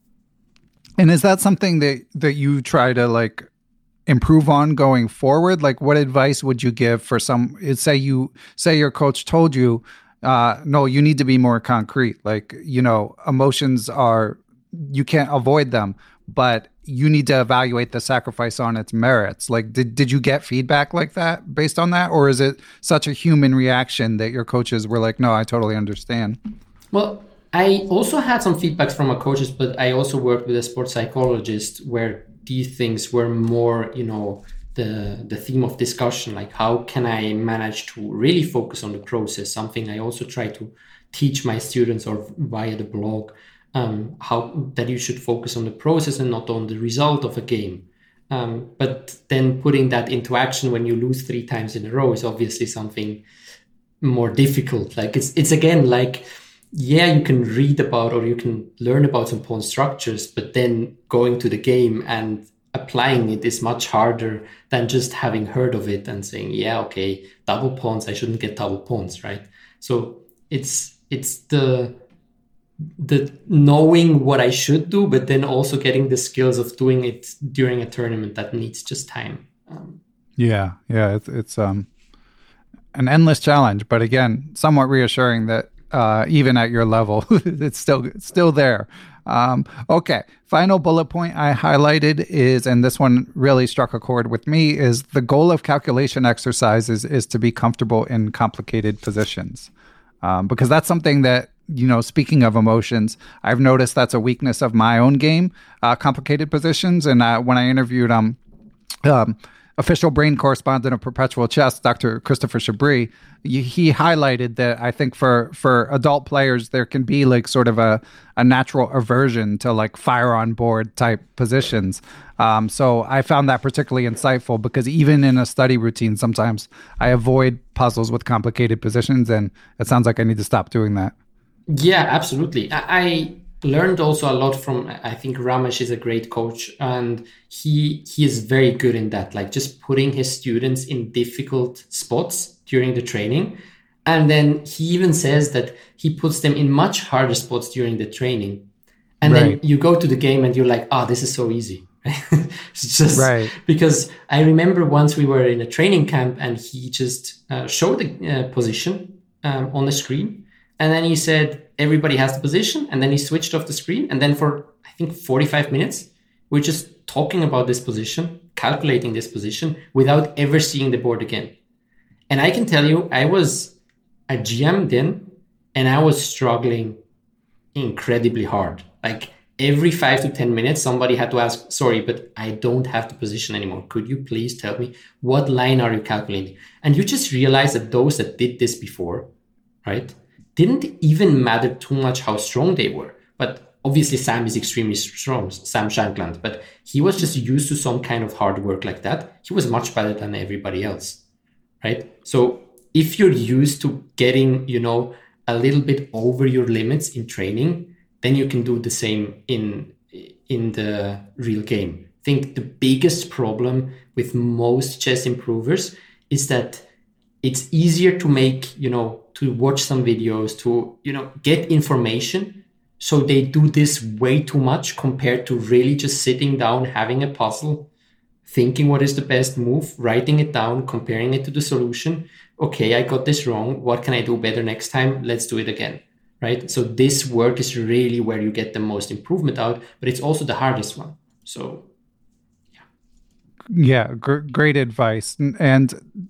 And is that something that, that you try to like improve on going forward? Like, what advice would you give for some, say you, say your coach told you, uh, no, you need to be more concrete. Like, you know, emotions are, you can't avoid them, but you need to evaluate the sacrifice on its merits. Like, did, did you get feedback like that based on that? Or is it such a human reaction that your coaches were like, no, I totally understand? Well, I also had some feedbacks from my coaches, but I also worked with a sports psychologist where these things were more, you know, the, the theme of discussion. Like, how can I manage to really focus on the process? Something I also try to teach my students or via the blog. Um, how that you should focus on the process and not on the result of a game. Um, but then putting that into action when you lose three times in a row is obviously something more difficult. Like it's it's again like, yeah, you can read about or you can learn about some pawn structures, but then going to the game and applying it is much harder than just having heard of it and saying, yeah, okay, double pawns, I shouldn't get double pawns, right? So it's it's the the knowing what I should do, but then also getting the skills of doing it during a tournament that needs just time. Um, yeah, yeah, it's, it's um an endless challenge, but again, somewhat reassuring that uh, even at your level, it's still it's still there. Um, okay, final bullet point I highlighted is, and this one really struck a chord with me, is the goal of calculation exercises is to be comfortable in complicated positions, um, because that's something that, you know, speaking of emotions, I've noticed that's a weakness of my own game, uh, complicated positions. And uh, when I interviewed um, um, official brain correspondent of Perpetual Chess, Doctor Christopher Chabris, he highlighted that I think for, for adult players, there can be like sort of a, a natural aversion to like fire on board type positions. Um, so I found that particularly insightful because even in a study routine, sometimes I avoid puzzles with complicated positions, and it sounds like I need to stop doing that. Yeah, absolutely. I learned also a lot from, I think Ramesh is a great coach, and he he is very good in that, like just putting his students in difficult spots during the training. And then he even says that he puts them in much harder spots during the training. And right. then you go to the game and you're like, oh, this is so easy. It's just right. Because I remember once we were in a training camp and he just uh, showed the uh, position um, on the screen. And then he said, everybody has the position. And then he switched off the screen. And then for, I think, forty-five minutes, we're just talking about this position, calculating this position without ever seeing the board again. And I can tell you, I was a G M then, and I was struggling incredibly hard. Like every five to ten minutes, somebody had to ask, sorry, but I don't have the position anymore. Could you please tell me what line are you calculating? And you just realize that those that did this before, right, didn't even matter too much how strong they were. But obviously Sam is extremely strong, Sam Shankland, but he was just used to some kind of hard work like that. He was much better than everybody else, right? So if you're used to getting, you know, a little bit over your limits in training, then you can do the same in in the real game. I think the biggest problem with most chess improvers is that it's easier to make, you know, to watch some videos, to, you know, get information. So they do this way too much compared to really just sitting down, having a puzzle, thinking what is the best move, writing it down, comparing it to the solution. Okay, I got this wrong. What can I do better next time? Let's do it again, right? So this work is really where you get the most improvement out, but it's also the hardest one. So, yeah. Yeah, gr- great advice. And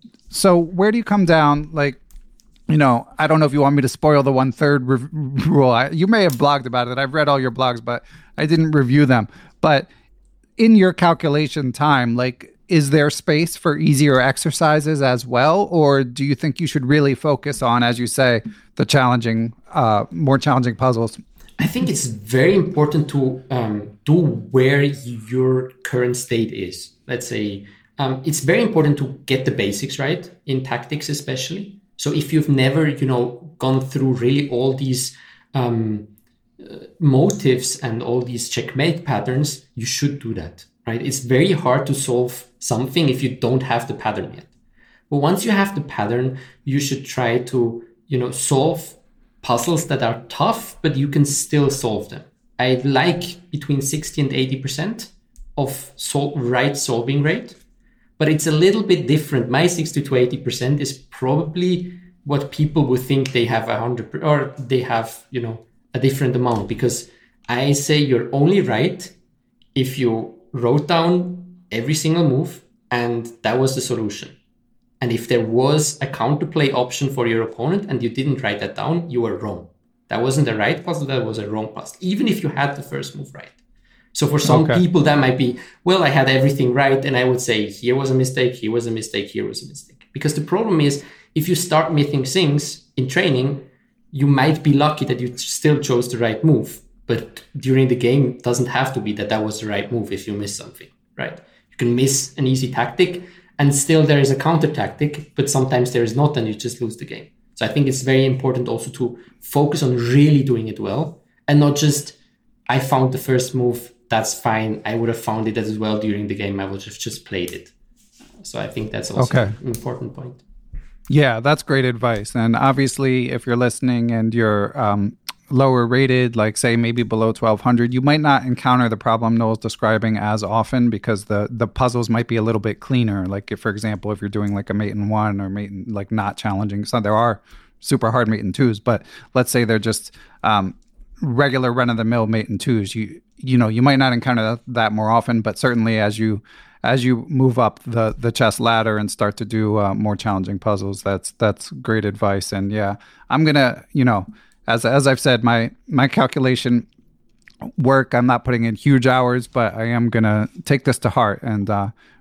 so where do you come down? Like, you know, I don't know if you want me to spoil the one third re- rule. I, you may have blogged about it. I've read all your blogs, but I didn't review them. But in your calculation time, like, is there space for easier exercises as well? Or do you think you should really focus on, as you say, the challenging, uh, more challenging puzzles? I think it's very important to um, do where your current state is. Let's say um, it's very important to get the basics right in tactics, especially. So if you've never, you know, gone through really all these um, uh, motives and all these checkmate patterns, you should do that, right? It's very hard to solve something if you don't have the pattern yet. But once you have the pattern, you should try to, you know, solve puzzles that are tough, but you can still solve them. I like between sixty and eighty percent of sol- right solving rate. But it's a little bit different. My sixty to eighty percent is probably what people would think they have a hundred or they have, you know, a different amount, because I say you're only right if you wrote down every single move and that was the solution. And if there was a counterplay option for your opponent and you didn't write that down, you were wrong. That wasn't the right puzzle, that was a wrong puzzle, even if you had the first move right. So for some okay. people, that might be, well, I had everything right. And I would say, here was a mistake, here was a mistake, here was a mistake. Because the problem is, if you start missing things in training, you might be lucky that you still chose the right move. But during the game, it doesn't have to be that that was the right move if you miss something, right? You can miss an easy tactic and still there is a counter tactic, but sometimes there is not and you just lose the game. So I think it's very important also to focus on really doing it well and not just, I found the first move, that's fine. I would have found it as well during the game. I would have just played it. So I think that's also okay. an important point. Yeah, that's great advice. And obviously, if you're listening and you're um, lower rated, like say maybe below twelve hundred, you might not encounter the problem Noel's describing as often because the, the puzzles might be a little bit cleaner. Like if, for example, if you're doing like a mate in one or mate in like not challenging. So there are super hard mate in twos, but let's say they're just um, regular run-of-the-mill mate in twos. You you know, you might not encounter that more often, but certainly as you as you move up the, the chess ladder and start to do uh, more challenging puzzles, that's that's great advice. And yeah, I'm gonna, you know, as as I've said, my my calculation work, I'm not putting in huge hours, but I am gonna take this to heart and uh,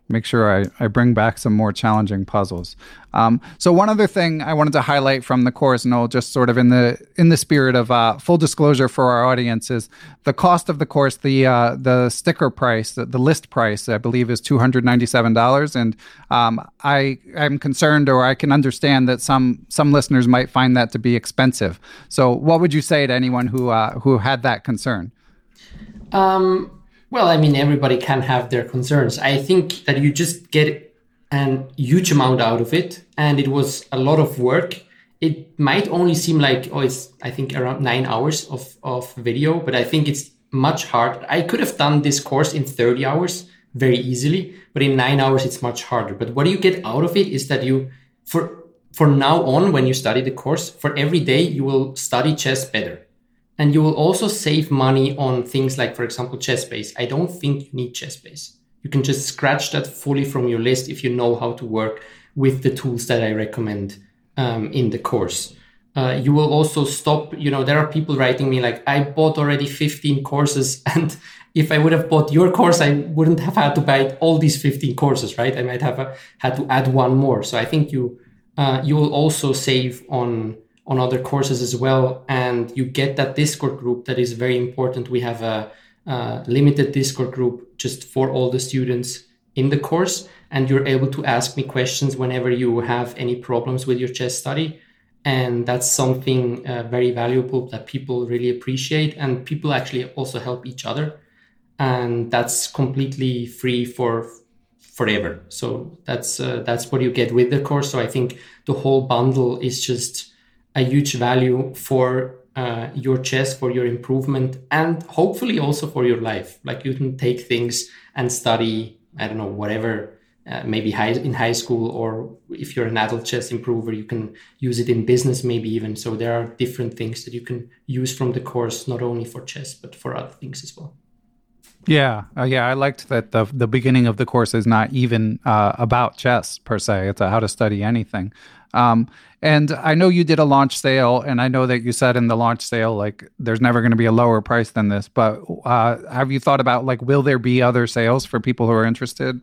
make sure I, I bring back some more challenging puzzles. Um, so one other thing I wanted to highlight from the course, Noel, just sort of in the in the spirit of uh, full disclosure for our audience, is the cost of the course. The uh, the sticker price, the, the list price, I believe, is two hundred ninety-seven dollars. And um, I am concerned, or I can understand that some some listeners might find that to be expensive. So what would you say to anyone who uh, who had that concern? Um. Well, I mean, everybody can have their concerns. I think that you just get a huge amount out of it, and it was a lot of work. It might only seem like, oh, it's, I think, around nine hours of, of video, but I think it's much harder. I could have done this course in thirty hours very easily, but in nine hours, it's much harder. But what you get out of it is that you, for for now on, when you study the course, for every day, you will study chess better. And you will also save money on things like, for example, ChessBase. I don't think you need ChessBase. You can just scratch that fully from your list if you know how to work with the tools that I recommend um, in the course. Uh, you will also stop, you know, there are people writing me like, I bought already fifteen courses, and if I would have bought your course, I wouldn't have had to buy all these fifteen courses, right? I might have uh, had to add one more. So I think you uh, you will also save on on other courses as well. And you get that Discord group that is very important. We have a, a limited Discord group just for all the students in the course. And you're able to ask me questions whenever you have any problems with your chess study. And that's something uh, very valuable that people really appreciate. And people actually also help each other. And that's completely free for forever. So that's uh, that's what you get with the course. So I think the whole bundle is just a huge value for uh, your chess, for your improvement, and hopefully also for your life. Like you can take things and study, I don't know, whatever, uh, maybe high, in high school, or if you're an adult chess improver, you can use it in business maybe even. So there are different things that you can use from the course, not only for chess, but for other things as well. Yeah, uh, yeah, I liked that the the beginning of the course is not even uh, about chess per se. It's a how to study anything. Um, and I know you did a launch sale, and I know that you said in the launch sale, like, there's never going to be a lower price than this. But uh, have you thought about, like, will there be other sales for people who are interested?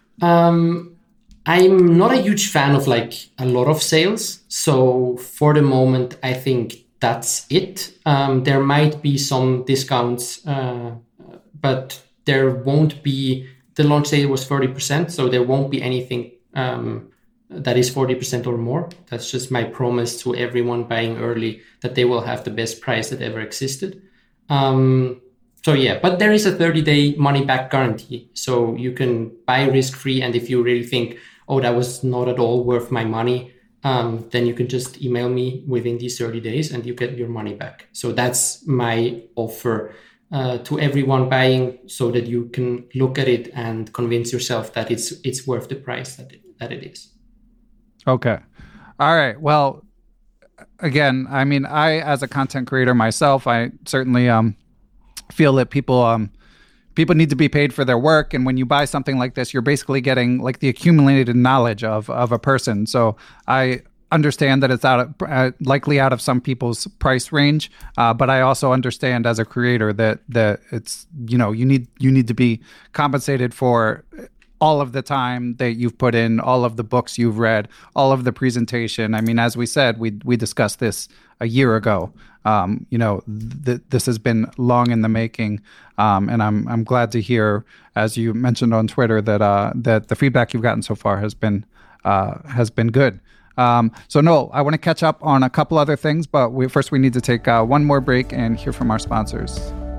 Um, I'm not a huge fan of, like, a lot of sales. So for the moment, I think that's it. Um, there might be some discounts, uh, but there won't be, the launch sale was thirty percent, so there won't be anything um, that is forty percent or more. That's just my promise to everyone buying early, that they will have the best price that ever existed. Um, so yeah, but there is a thirty-day money-back guarantee. So you can buy risk-free, and if you really think, oh, that was not at all worth my money, um, then you can just email me within these thirty days and you get your money back. So that's my offer uh, to everyone buying, so that you can look at it and convince yourself that it's it's worth the price that it, that it is. Okay. All right. Well, again, I mean, I, as a content creator myself, I certainly um, feel that people um, people need to be paid for their work. And when you buy something like this, you're basically getting like the accumulated knowledge of, of a person. So I understand that it's out of, uh, likely out of some people's price range. Uh, but I also understand as a creator that, that it's, you know, you need, you need to be compensated for all of the time that you've put in, all of the books you've read, all of the presentation. I mean, as we said, we we discussed this a year ago. Um, you know, th- this has been long in the making, um, and I'm I'm glad to hear, as you mentioned on Twitter, that uh, that the feedback you've gotten so far has been uh, has been good. Um, so, Noel, I want to catch up on a couple other things, but we, first we need to take uh, one more break and hear from our sponsors.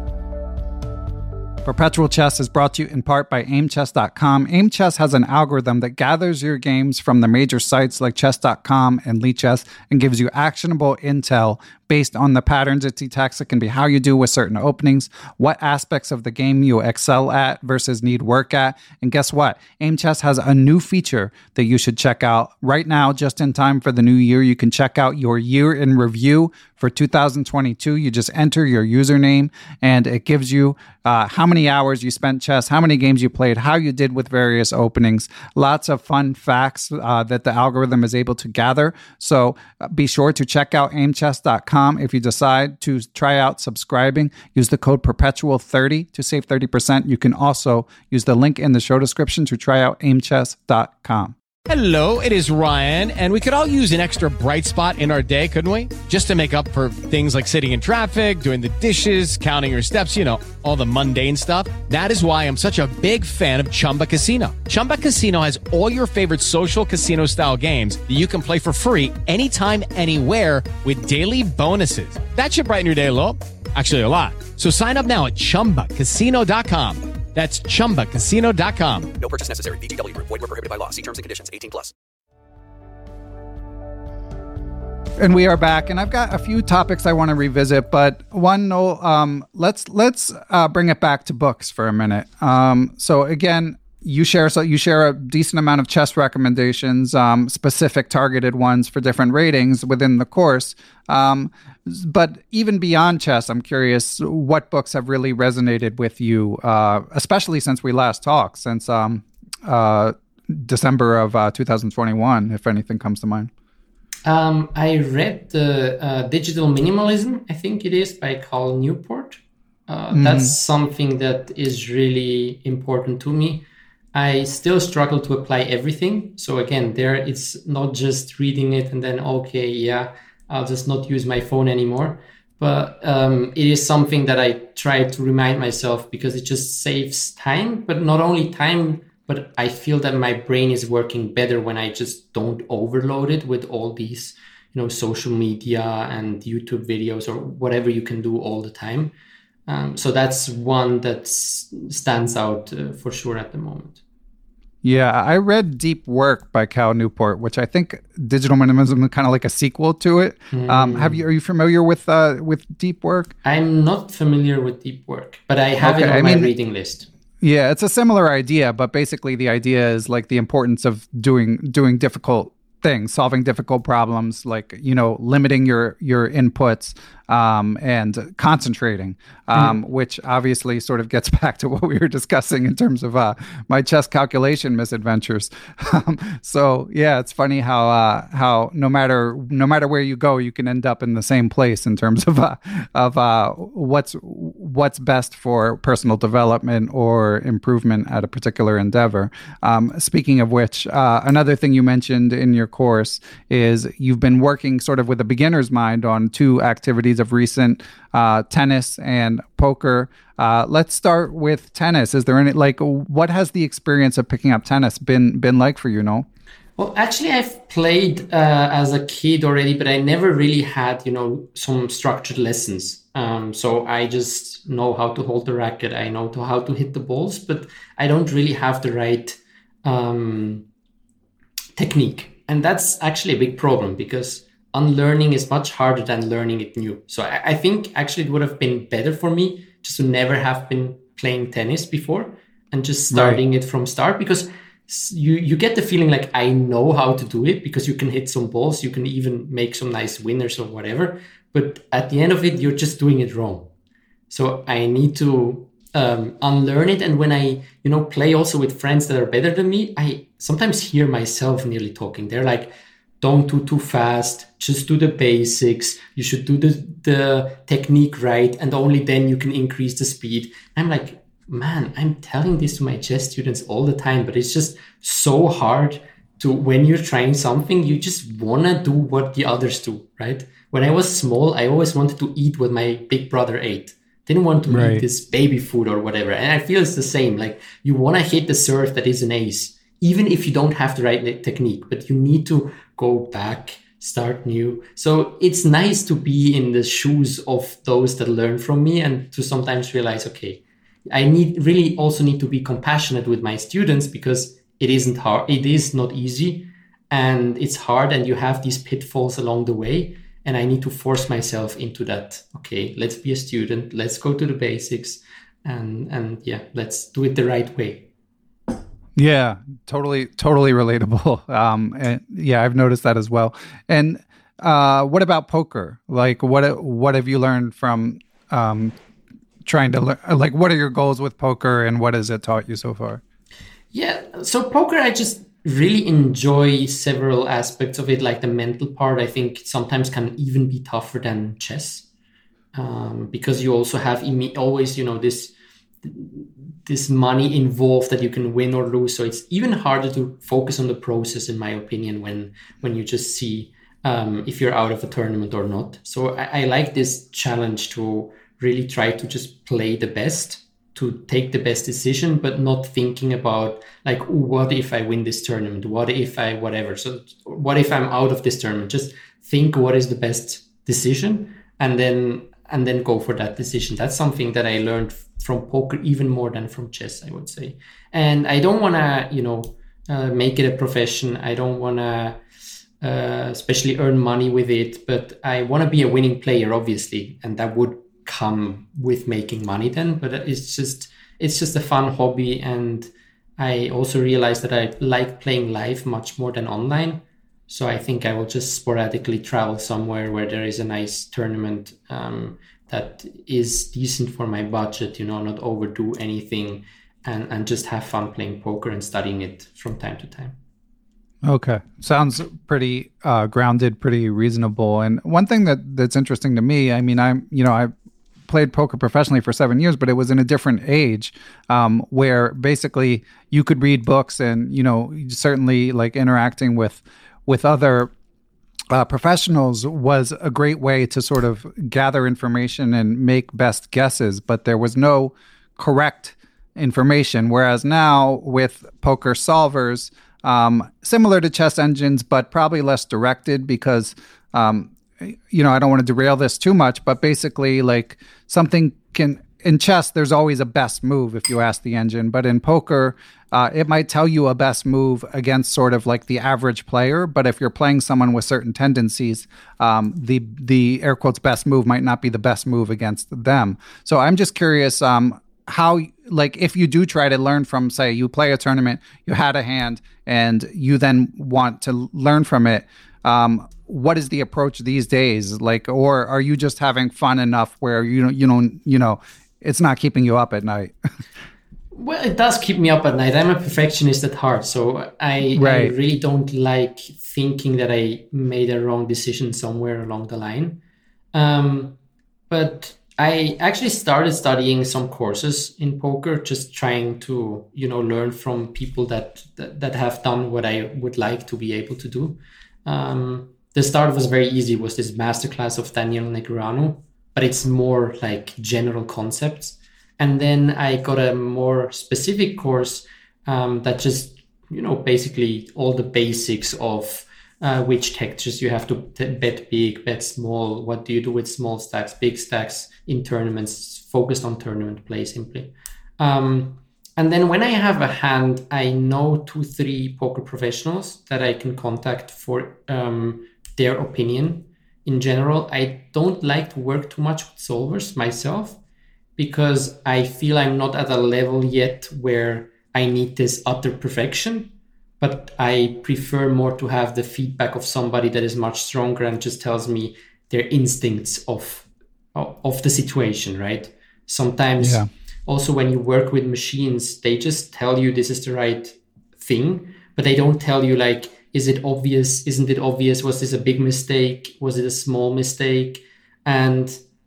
Perpetual Chess is brought to you in part by aim chess dot com. AimChess has an algorithm that gathers your games from the major sites like chess dot com and Lichess and gives you actionable intel based on the patterns it detects. It can be how you do with certain openings, what aspects of the game you excel at versus need work at. And guess what? AimChess has a new feature that you should check out right now, just in time for the new year. You can check out your year in review for two thousand twenty-two. You just enter your username and it gives you uh, how many hours you spent chess, how many games you played, how you did with various openings. Lots of fun facts uh, that the algorithm is able to gather. So uh, be sure to check out aim chess dot com. com. If you decide to try out subscribing, use the code perpetual thirty to save thirty percent. You can also use the link in the show description to try out aim chess dot com. Hello, it is Ryan, and we could all use an extra bright spot in our day, couldn't we? Just to make up for things like sitting in traffic, doing the dishes, counting your steps, you know, all the mundane stuff. That is why I'm such a big fan of Chumba Casino. Chumba Casino has all your favorite social casino-style games that you can play for free anytime, anywhere with daily bonuses. That should brighten your day a little. Actually, a lot. So sign up now at chumba casino dot com. That's chumba casino dot com. No purchase necessary. V G W Group. Void where prohibited by law. See terms and conditions. eighteen plus. And we are back, and I've got a few topics I want to revisit, but one, no, um, let's let's uh, bring it back to books for a minute. Um, so again, you share so you share a decent amount of chess recommendations, um, specific targeted ones for different ratings within the course. Um, but even beyond chess, I'm curious what books have really resonated with you, uh, especially since we last talked, since um, uh, December of uh, two thousand twenty-one, if anything comes to mind. Um, I read the uh, Digital Minimalism, I think it is, by Cal Newport. Uh, mm. That's something that is really important to me. I still struggle to apply everything. So again, there it's not just reading it and then, okay, yeah, I'll just not use my phone anymore. But um, it is something that I try to remind myself because it just saves time, but not only time, but I feel that my brain is working better when I just don't overload it with all these, you know, social media and YouTube videos or whatever you can do all the time. Um, so that's one that stands out uh, for sure at the moment. Yeah, I read Deep Work by Cal Newport, which I think Digital Minimalism is kind of like a sequel to it. Mm. Um, have you are you familiar with uh, with Deep Work? I'm not familiar with Deep Work, but I have okay, it on I my mean, reading list. Yeah, it's a similar idea, but basically the idea is like the importance of doing doing difficult things, solving difficult problems, like, you know, limiting your your inputs um, and concentrating, um, mm. which obviously sort of gets back to what we were discussing in terms of uh, my chess calculation misadventures. um, so yeah, it's funny how uh, how no matter no matter where you go, you can end up in the same place in terms of uh, of uh, what's what's best for personal development or improvement at a particular endeavor. Um, speaking of which, uh, another thing you mentioned in your course is you've been working sort of with a beginner's mind on two activities of recent, uh, tennis and poker. Uh, let's start with tennis. Is there any, like, what has the experience of picking up tennis been been like for you, Noel? Well, actually, I've played uh, as a kid already, but I never really had, you know, some structured lessons. Um, so I just know how to hold the racket. I know to how to hit the balls, but I don't really have the right um, technique. And that's actually a big problem because unlearning is much harder than learning it new. So I, I think actually it would have been better for me just to never have been playing tennis before and just starting right. it from start, because you, you get the feeling like I know how to do it because you can hit some balls, you can even make some nice winners or whatever. But at the end of it, you're just doing it wrong. So I need to um, unlearn it. And when I, you know, play also with friends that are better than me, I sometimes hear myself nearly talking. They're like, don't do too fast, just do the basics. You should do the, the technique right, and only then you can increase the speed. I'm like, man, I'm telling this to my chess students all the time, but it's just so hard to, when you're trying something, you just want to do what the others do, right? When I was small, I always wanted to eat what my big brother ate. Didn't want to right. eat this baby food or whatever. And I feel it's the same. Like, you want to hit the serve that is an ace, even if you don't have the right technique, but you need to go back, start new. So it's nice to be in the shoes of those that learn from me and to sometimes realize, okay, I need really also need to be compassionate with my students because it isn't hard. It is not easy and it's hard and you have these pitfalls along the way. And I need to force myself into that. Okay, let's be a student. Let's go to the basics and, and yeah, let's do it the right way. Yeah, totally, totally relatable. Um, and yeah, I've noticed that as well. And uh, what about poker? Like, what what have you learned from um, trying to learn? Like, what are your goals with poker, and what has it taught you so far? Yeah, so poker, I just really enjoy several aspects of it, like the mental part. I think sometimes can even be tougher than chess, um, because you also have imme- always, you know, this this money involved that you can win or lose. So it's even harder to focus on the process, in my opinion, when when you just see um, if you're out of a tournament or not. So I, I like this challenge to really try to just play the best, to take the best decision, but not thinking about like, oh, what if I win this tournament? What if I whatever? So what if I'm out of this tournament? Just think what is the best decision, and then and then go for that decision. That's something that I learned from poker even more than from chess, I would say. And I don't want to, you know, uh, make it a profession. I don't want to uh, especially earn money with it, but I want to be a winning player, obviously, and that would come with making money then. But it's just it's just a fun hobby, and I also realized that I like playing live much more than online. So I think I will just sporadically travel somewhere where there is a nice tournament um, that is decent for my budget, you know, not overdo anything, and, and just have fun playing poker and studying it from time to time. Okay. Sounds pretty uh, grounded, pretty reasonable. And one thing that that's interesting to me, I mean, I'm, you know, I played poker professionally for seven years, but it was in a different age um, where basically you could read books and, you know, certainly like interacting with with other uh, professionals was a great way to sort of gather information and make best guesses, but there was no correct information. Whereas now with poker solvers, um, similar to chess engines, but probably less directed because, um, you know, I don't want to derail this too much, but basically like something can, in chess, there's always a best move if you ask the engine, but in poker, Uh, it might tell you a best move against sort of like the average player, but if you're playing someone with certain tendencies, um, the the air quotes best move might not be the best move against them. So I'm just curious um, how, like, if you do try to learn from, say, you play a tournament, you had a hand, and you then want to learn from it. Um, what is the approach these days? Like, or are you just having fun enough where you don't, you don't, you know, it's not keeping you up at night? Well, it does keep me up at night. I'm a perfectionist at heart, so I, right. I really don't like thinking that I made a wrong decision somewhere along the line. Um, but I actually started studying some courses in poker, just trying to, you know, learn from people that that, that have done what I would like to be able to do. Um, the start was very easy. It was this masterclass of Daniel Negreanu, but it's more like general concepts. And then I got a more specific course um, that just, you know, basically all the basics of uh, which textures you have to t- bet big, bet small, what do you do with small stacks, big stacks in tournaments, focused on tournament play simply. Um, and then when I have a hand, I know two, three poker professionals that I can contact for um, their opinion. In general, I don't like to work too much with solvers myself, because I feel I'm not at a level yet where I need this utter perfection, but I prefer more to have the feedback of somebody that is much stronger and just tells me their instincts of of the situation, right? Sometimes yeah. Also when you work with machines, they just tell you this is the right thing, but they don't tell you like, is it obvious? Isn't it obvious? Was this a big mistake? Was it a small mistake? And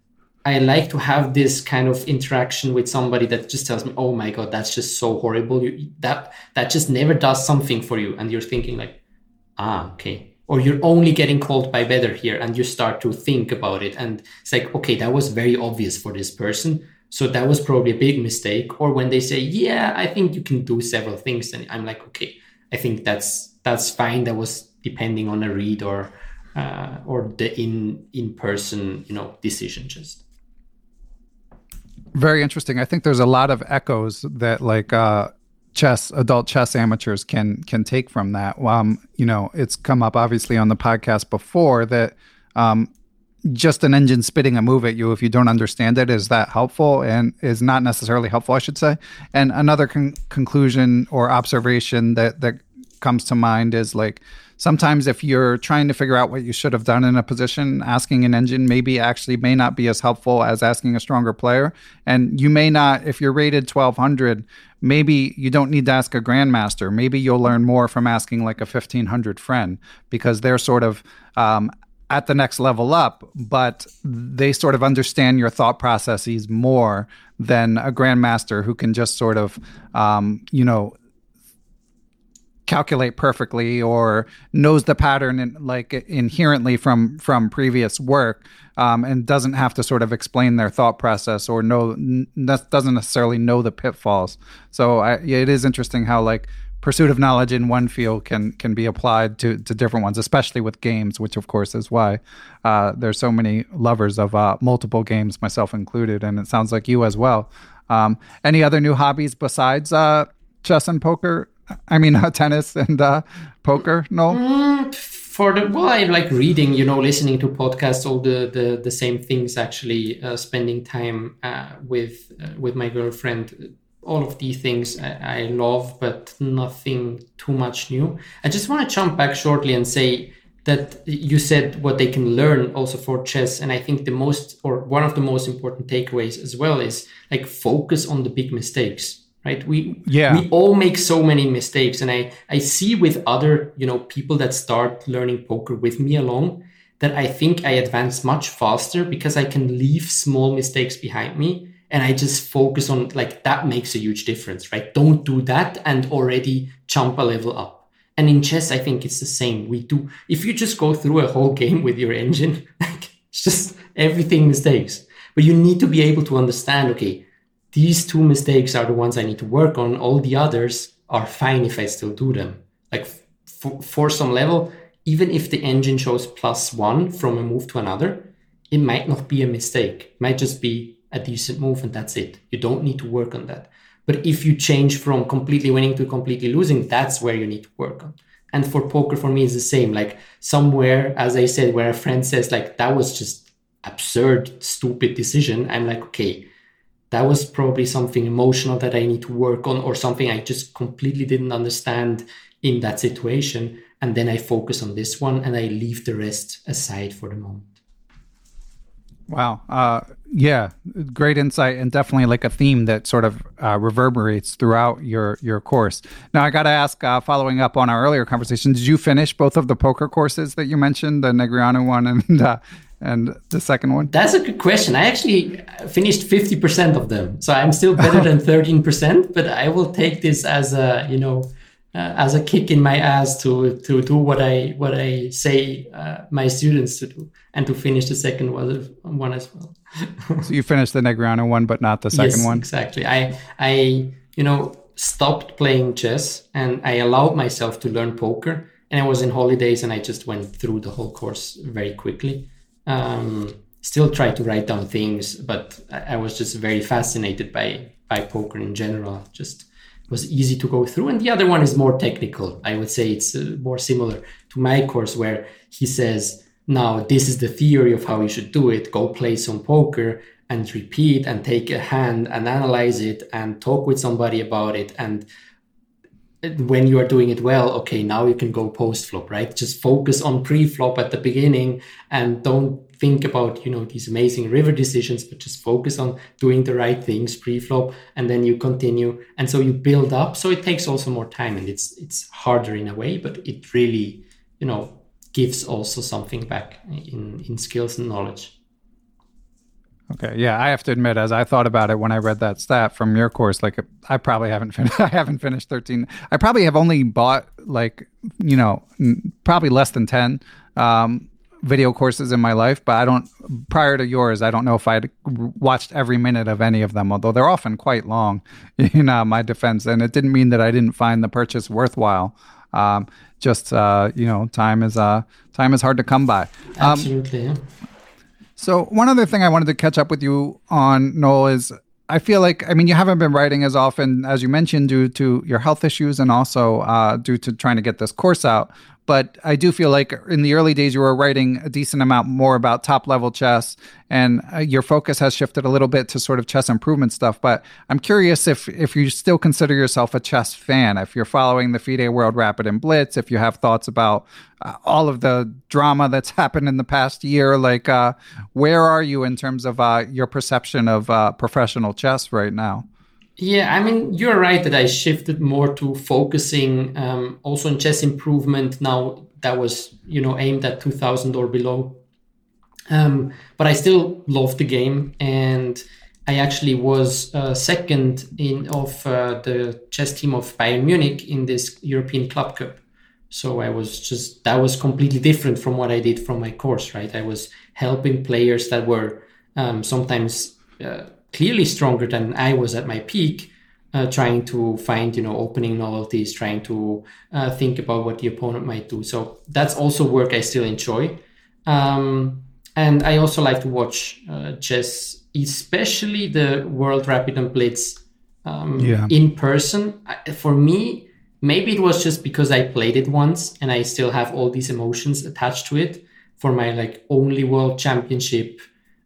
I like to have this kind of interaction with somebody that just tells me, oh my God, that's just so horrible. You, that that just never does something for you. And you're thinking like, ah, okay. Or you're only getting called by better here. And you start to think about it. And it's like, okay, that was very obvious for this person. So that was probably a big mistake. Or when they say, yeah, I think you can do several things. And I'm like, okay, I think that's that's fine. That was depending on a read or uh, or the in in person, you know, decision just. Very interesting. I think there's a lot of echoes that like uh, chess, adult chess amateurs can can take from that. Um, you know, it's come up obviously on the podcast before that um, just an engine spitting a move at you, if you don't understand it, is that helpful and is not necessarily helpful, I should say. And another con- conclusion or observation that that comes to mind is like sometimes if you're trying to figure out what you should have done in a position, asking an engine maybe actually may not be as helpful as asking a stronger player. And you may not, if you're rated twelve hundred, maybe you don't need to ask a grandmaster. Maybe you'll learn more from asking like a fifteen hundred friend, because they're sort of um, at the next level up, but they sort of understand your thought processes more than a grandmaster who can just sort of, um, you know, calculate perfectly or knows the pattern in, like inherently from from previous work, um, and doesn't have to sort of explain their thought process or know n- doesn't necessarily know the pitfalls. So I, it is interesting how like pursuit of knowledge in one field can can be applied to to different ones, especially with games, which of course is why uh, there's so many lovers of uh, multiple games, myself included, and it sounds like you as well. Um, any other new hobbies besides uh, chess and poker? I mean, uh, tennis and uh, poker, no? Mm, for the, well, I like reading, you know, listening to podcasts, all the, the, the same things, actually, uh, spending time uh, with uh, with my girlfriend. All of these things I, I love, but nothing too much new. I just want to jump back shortly and say that you said what they can learn also for chess. And I think the most, or one of the most important takeaways as well is like focus on the big mistakes. Right. We yeah. we all make so many mistakes. And I, I see with other, you know, people that start learning poker with me along that I think I advance much faster because I can leave small mistakes behind me. And I just focus on like that makes a huge difference. Right. Don't do that and already jump a level up. And in chess, I think it's the same. We do. If you just go through a whole game with your engine, it's just everything mistakes. But you need to be able to understand, OK, these two mistakes are the ones I need to work on. All the others are fine if I still do them. Like f- for some level, even if the engine shows plus one from a move to another, it might not be a mistake. It might just be a decent move and that's it. You don't need to work on that. But if you change from completely winning to completely losing, that's where you need to work on. And for poker, for me, it's the same. Like somewhere, as I said, where a friend says like, that was just absurd, stupid decision. I'm like, okay, that was probably something emotional that I need to work on or something I just completely didn't understand in that situation. And then I focus on this one and I leave the rest aside for the moment. Wow. Uh, yeah, great insight, and definitely like a theme that sort of uh, reverberates throughout your, your course. Now, I got to ask, uh, following up on our earlier conversation, did you finish both of the poker courses that you mentioned, the Negreanu one and uh, and the second one? That's a good question. I actually finished fifty percent of them. So I'm still better than thirteen percent, but I will take this as a, you know, uh, as a kick in my ass to to do what I what I say uh, my students to do, and to finish the second one, one as well. So you finished the Negreanu one, but not the second yes, one? Exactly. I, I, you know, stopped playing chess and I allowed myself to learn poker. And I was in holidays and I just went through the whole course very quickly. Um, still try to write down things, but I, I was just very fascinated by, by poker in general. Just it was easy to go through. And the other one is more technical. I would say it's uh, more similar to my course, where he says, now this is the theory of how you should do it. Go play some poker and repeat and take a hand and analyze it and talk with somebody about it. And when you are doing it well, okay, now you can go post-flop, right? Just focus on pre-flop at the beginning and don't think about, you know, these amazing river decisions, but just focus on doing the right things pre-flop, and then you continue. And so you build up. So it takes also more time, and it's it's harder in a way, but it really, you know, gives also something back in, in skills and knowledge. Okay, yeah, I have to admit, as I thought about it when I read that stat from your course, like I probably haven't finished. I haven't finished thirteen. I probably have only bought like you know probably less than ten um, video courses in my life. But I don't. Prior to yours, I don't know if I'd watched every minute of any of them. Although they're often quite long, in uh, my defense, and it didn't mean that I didn't find the purchase worthwhile. Um, just uh, you know, time is uh, time is hard to come by. Um, Absolutely. Yeah. So one other thing I wanted to catch up with you on, Noel, is I feel like, I mean, you haven't been writing as often as you mentioned due to your health issues and also uh, due to trying to get this course out. but I do feel like in the early days you were writing a decent amount more about top level chess, and uh, your focus has shifted a little bit to sort of chess improvement stuff. But I'm curious if if you still consider yourself a chess fan, if you're following the FIDE World Rapid and Blitz, if you have thoughts about uh, all of the drama that's happened in the past year. Like, uh, where are you in terms of uh, your perception of uh, professional chess right now? Yeah, I mean, you're right that I shifted more to focusing um, also on chess improvement now that was, you know, aimed at two thousand or below. Um, but I still love the game, and I actually was uh, second in of uh, the chess team of Bayern Munich in this European Club Cup. So I was just, that was completely different from what I did from my course, right? I was helping players that were um, sometimes uh, clearly stronger than I was at my peak, uh, trying to find, you know, opening novelties, trying to uh, think about what the opponent might do. So that's also work I still enjoy. Um, and I also like to watch uh, chess, especially the World Rapid and Blitz um, yeah. in person. I, for me, maybe it was just because I played it once and I still have all these emotions attached to it for my like only world championship,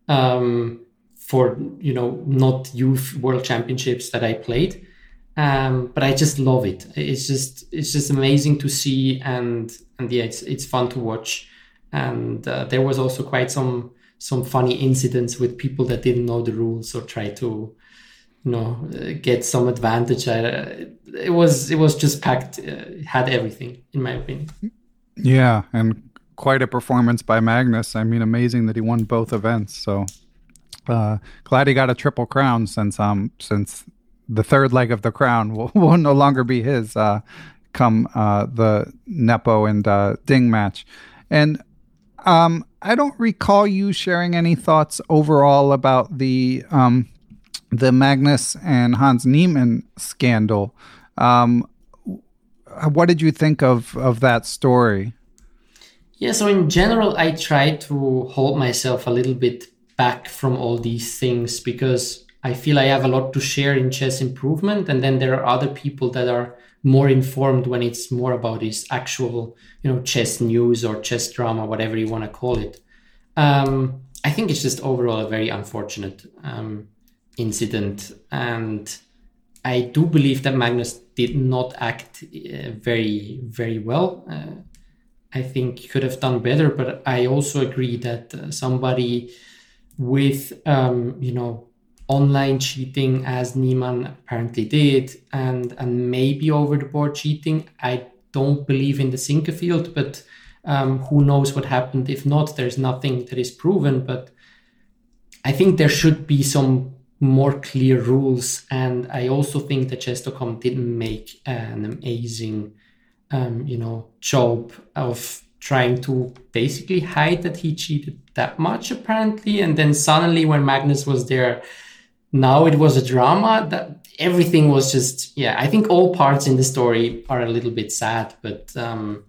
um, for, you know, not youth world championships that I played. Um, but I just love it. It's just, it's just amazing to see. And, and yeah, it's, it's fun to watch. And uh, there was also quite some, some funny incidents with people that didn't know the rules or try to, you know, uh, get some advantage. I, it was, it was just packed, uh, had everything in my opinion. Yeah. And quite a performance by Magnus. I mean, amazing that he won both events. So, Uh, glad he got a triple crown since um since the third leg of the crown will, will no longer be his uh, come uh, the Nepo and uh, Ding match. And um, I don't recall you sharing any thoughts overall about the um, the Magnus and Hans Niemann scandal. Um, what did you think of, of that story? Yeah, so in general, I try to hold myself a little bit back from all these things because I feel I have a lot to share in chess improvement, and then there are other people that are more informed when it's more about this actual, you know, chess news or chess drama, whatever you want to call it. Um, I think it's just overall a very unfortunate um, incident, and I do believe that Magnus did not act uh, very, very well. Uh, I think he could have done better, but I also agree that uh, somebody with, um, you know, online cheating as Niemann apparently did, and and maybe over the board cheating. I don't believe in the sinker field, but um, who knows what happened. If not, there's nothing that is proven, but I think there should be some more clear rules. And I also think that chess dot com didn't make an amazing, um, you know, job of trying to basically hide that he cheated that much apparently. And then suddenly when Magnus was there, now it was a drama. That everything was just, yeah, I think all parts in the story are a little bit sad, but um,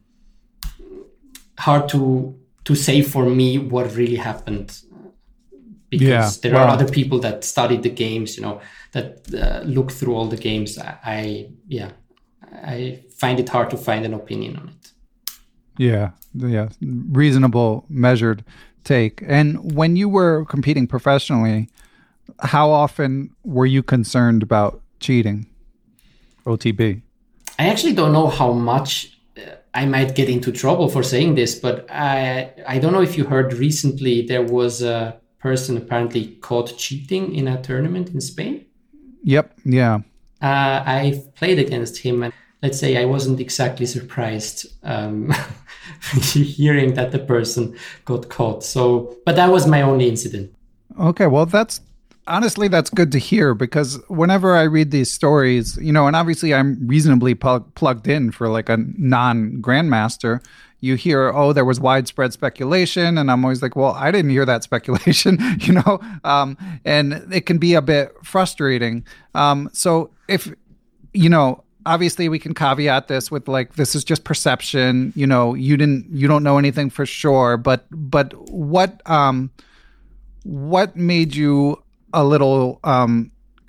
hard to to say for me what really happened. Because yeah, there well, are other people that studied the games, you know, that uh, look through all the games. I, I, yeah, I find it hard to find an opinion on it. Yeah, yeah, reasonable, measured take. And when you were competing professionally, how often were you concerned about cheating? O T B. I actually don't know how much uh, I might get into trouble for saying this, but I I don't know if you heard recently there was a person apparently caught cheating in a tournament in Spain. Yep, yeah. Uh, I've played against him, and let's say I wasn't exactly surprised um, hearing that the person got caught. So, but that was my only incident. Okay, well, that's honestly, that's good to hear, because whenever I read these stories, you know, and obviously I'm reasonably plug- plugged in for like a non-grandmaster, you hear, oh, there was widespread speculation. And I'm always like, well, I didn't hear that speculation, you know, um, and it can be a bit frustrating. Um, so if, you know, obviously we can caveat this with like, this is just perception, you know, you didn't, you don't know anything for sure, but, but what, um, what made you a little um,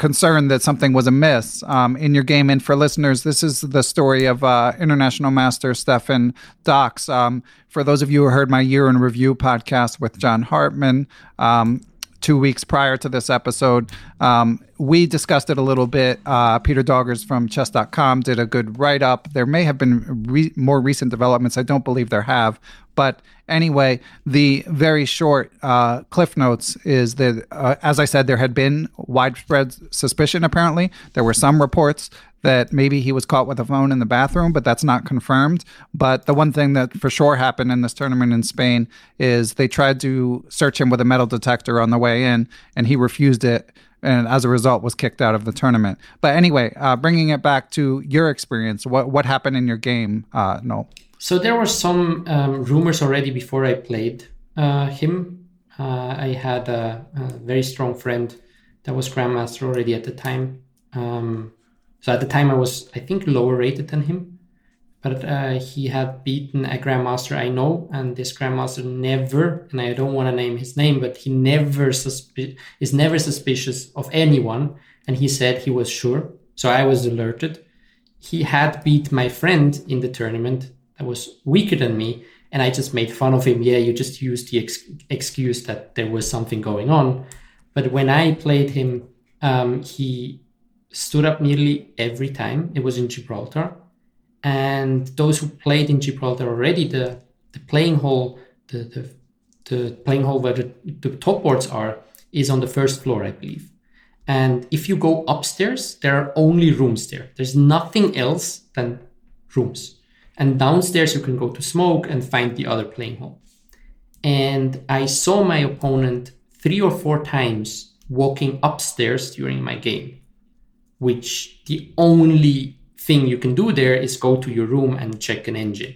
concerned that something was amiss um, in your game. And for listeners, this is the story of uh, International Master Stefan Dox. Um, for those of you who heard my Year in Review podcast with John Hartman, um, two weeks prior to this episode, um, we discussed it a little bit. Uh, Peter Doggers from chess dot com did a good write-up. There may have been re- more recent developments. I don't believe there have. But anyway, the very short uh, cliff notes is that, uh, as I said, there had been widespread suspicion, apparently. There were some reports that maybe he was caught with a phone in the bathroom, but that's not confirmed. But the one thing that for sure happened in this tournament in Spain is they tried to search him with a metal detector on the way in, and he refused it, and as a result was kicked out of the tournament. But anyway, uh, bringing it back to your experience, what what happened in your game, uh, Noel? So there were some um, rumors already before I played uh, him. Uh, I had a, a very strong friend that was Grandmaster already at the time. Um, so at the time I was, I think, lower rated than him. But uh, he had beaten a Grandmaster I know, and this Grandmaster never, and I don't want to name his name, but he never suspi- is never suspicious of anyone. And he said he was sure. So I was alerted. He had beat my friend in the tournament that was weaker than me, and I just made fun of him. Yeah, you just used the ex- excuse that there was something going on. But when I played him, um, he stood up nearly every time. It was in Gibraltar. And those who played in Gibraltar already, the, the playing hall, the, the, the playing hall where the, the top boards are, is on the first floor, I believe. And if you go upstairs, there are only rooms there. There's nothing else than rooms. And downstairs, you can go to smoke and find the other playing hall. And I saw my opponent three or four times walking upstairs during my game, which the only thing you can do there is go to your room and check an engine.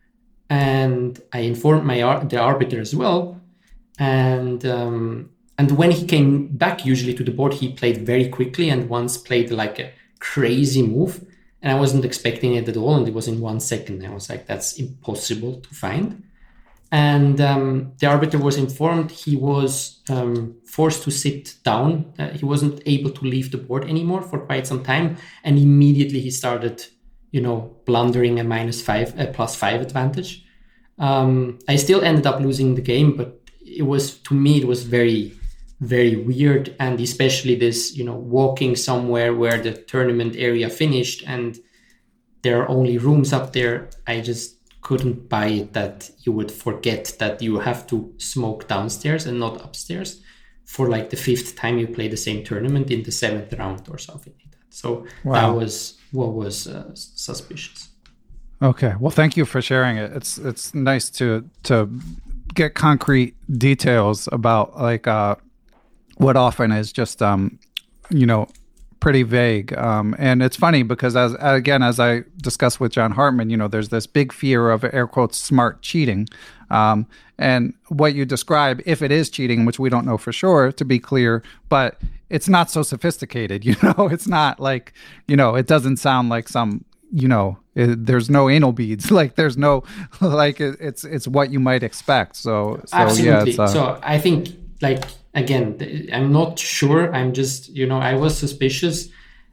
And I informed my ar- the arbiter as well. And um, and when he came back usually to the board, he played very quickly and once played like a crazy move. And I wasn't expecting it at all, and it was in one second. I was like, that's impossible to find. And um, the arbiter was informed he was um, forced to sit down. Uh, he wasn't able to leave the board anymore for quite some time. And immediately he started, you know, blundering a minus five, a plus five advantage. Um, I still ended up losing the game, but it was, to me, it was very, very weird. And especially this, you know, walking somewhere where the tournament area finished and there are only rooms up there. I just couldn't buy it that you would forget that you have to smoke downstairs and not upstairs for like the fifth time you play the same tournament in the seventh round or something like that. So wow. That was what was uh, suspicious. Okay. Well, thank you for sharing it. It's it's nice to to get concrete details about like uh, what often is just um, you know, pretty vague. Um, and it's funny because as again, as I discussed with John Hartman, you know, there's this big fear of air quotes smart cheating. Um, and what you describe, if it is cheating, which we don't know for sure, to be clear, but it's not so sophisticated, you know, it's not like, you know, it doesn't sound like some, you know, it, there's no anal beads, like there's no, like it, it's, it's what you might expect. So, so absolutely. Yeah, it's, uh, so I think like, again, I'm not sure. I'm just, you know, I was suspicious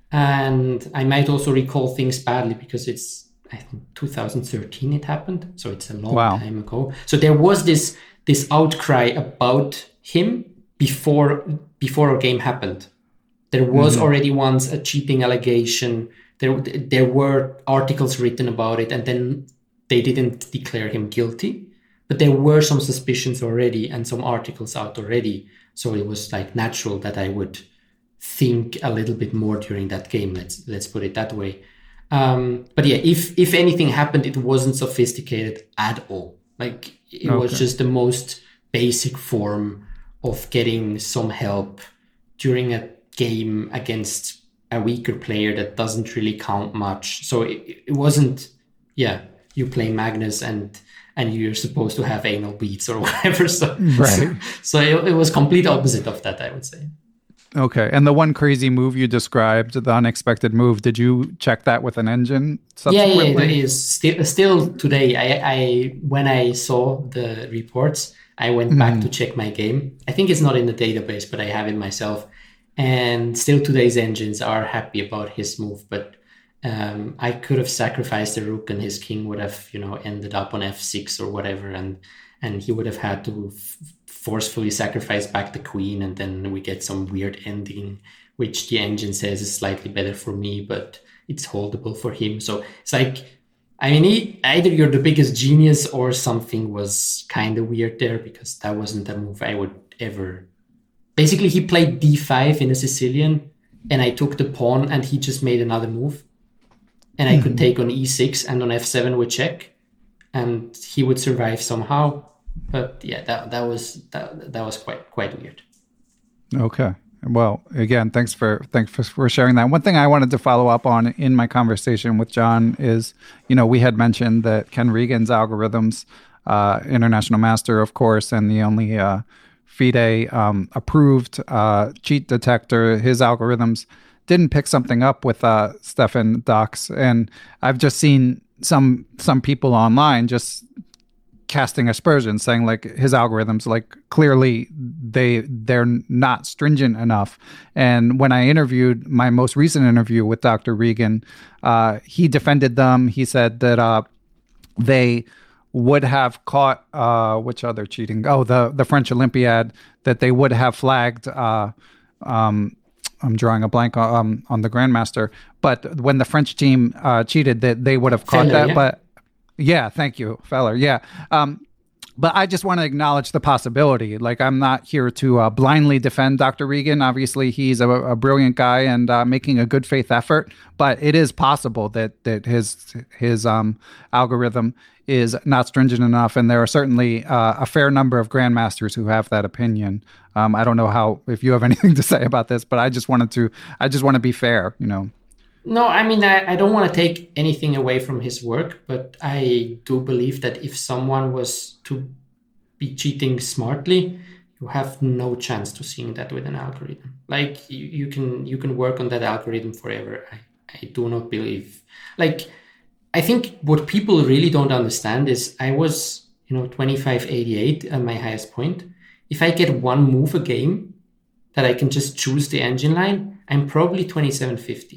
and I might also recall things badly because it's, I think two thousand thirteen it happened. So it's a long wow. time ago. So there was this, this outcry about him before, before our game happened. There was mm-hmm. already once a cheating allegation. There, there were articles written about it and then they didn't declare him guilty, but there were some suspicions already and some articles out already. So it was like natural that I would think a little bit more during that game. Let's let's put it that way. Um, but yeah, if if anything happened, it wasn't sophisticated at all. Like it okay. was just the most basic form of getting some help during a game against a weaker player that doesn't really count much. So it, it wasn't, yeah, you play Magnus and and you're supposed to have anal beads or whatever. So, right. so, so it, it was complete opposite of that, I would say. Okay. And the one crazy move you described, the unexpected move, did you check that with an engine subsequently? Yeah, yeah, it is. Still, still today, I, I when I saw the reports, I went back mm. to check my game. I think it's not in the database, but I have it myself. And still today's engines are happy about his move, but um, I could have sacrificed the rook and his king would have, you know, ended up on f six or whatever, and and he would have had to f- forcefully sacrifice back the queen, and then we get some weird ending, which the engine says is slightly better for me, but it's holdable for him. So it's like, I mean, either you're the biggest genius or something was kind of weird there, because that wasn't a move I would ever... Basically, he played d five in a Sicilian, and I took the pawn, and he just made another move. And I mm-hmm. could take on e six and on f seven with check, and he would survive somehow. But yeah, that that was that that was quite quite weird. Okay. Well, again, thanks for thanks for, for sharing that. One thing I wanted to follow up on in my conversation with John is, you know, we had mentioned that Ken Regan's algorithms, uh, international master, of course, and the only uh, FIDE um, approved uh, cheat detector, his algorithms didn't pick something up with uh, Stefan Daks. And I've just seen some some people online just casting aspersions, saying like his algorithms, like clearly they they're not stringent enough. And when I interviewed my most recent interview with Doctor Regan, uh, he defended them. He said that uh, they would have caught uh, which other cheating? Oh, the the French Olympiad, that they would have flagged. Uh, um, I'm drawing a blank on, um, on the Grandmaster, but when the French team uh, cheated, that they would have caught Feller, that. yeah. But yeah, thank you, Feller. Yeah. Um, but I just want to acknowledge the possibility. Like, I'm not here to uh, blindly defend Doctor Regan. Obviously, he's a, a brilliant guy and uh, making a good faith effort. But it is possible that that his his um, algorithm is not stringent enough, and there are certainly uh, a fair number of grandmasters who have that opinion. Um, I don't know how if you have anything to say about this, but I just wanted to. I just want to be fair, you know. No, I mean, I, I don't want to take anything away from his work, but I do believe that if someone was to be cheating smartly, you have no chance to seeing that with an algorithm. Like, you, you can you can work on that algorithm forever. I, I do not believe. Like, I think what people really don't understand is I was, you know, twenty-five eighty-eight at my highest point. If I get one move a game that I can just choose the engine line, I'm probably twenty-seven fifty.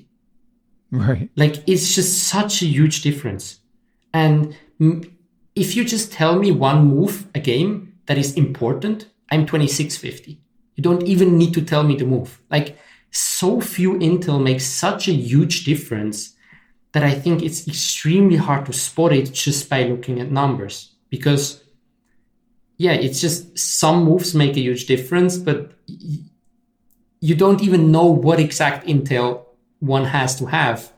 Right. Like, it's just such a huge difference. And if you just tell me one move a game that is important, I'm twenty-six fifty. You don't even need to tell me the move. Like, so few intel makes such a huge difference that I think it's extremely hard to spot it just by looking at numbers. Because, yeah, it's just some moves make a huge difference, but you don't even know what exact intel one has to have.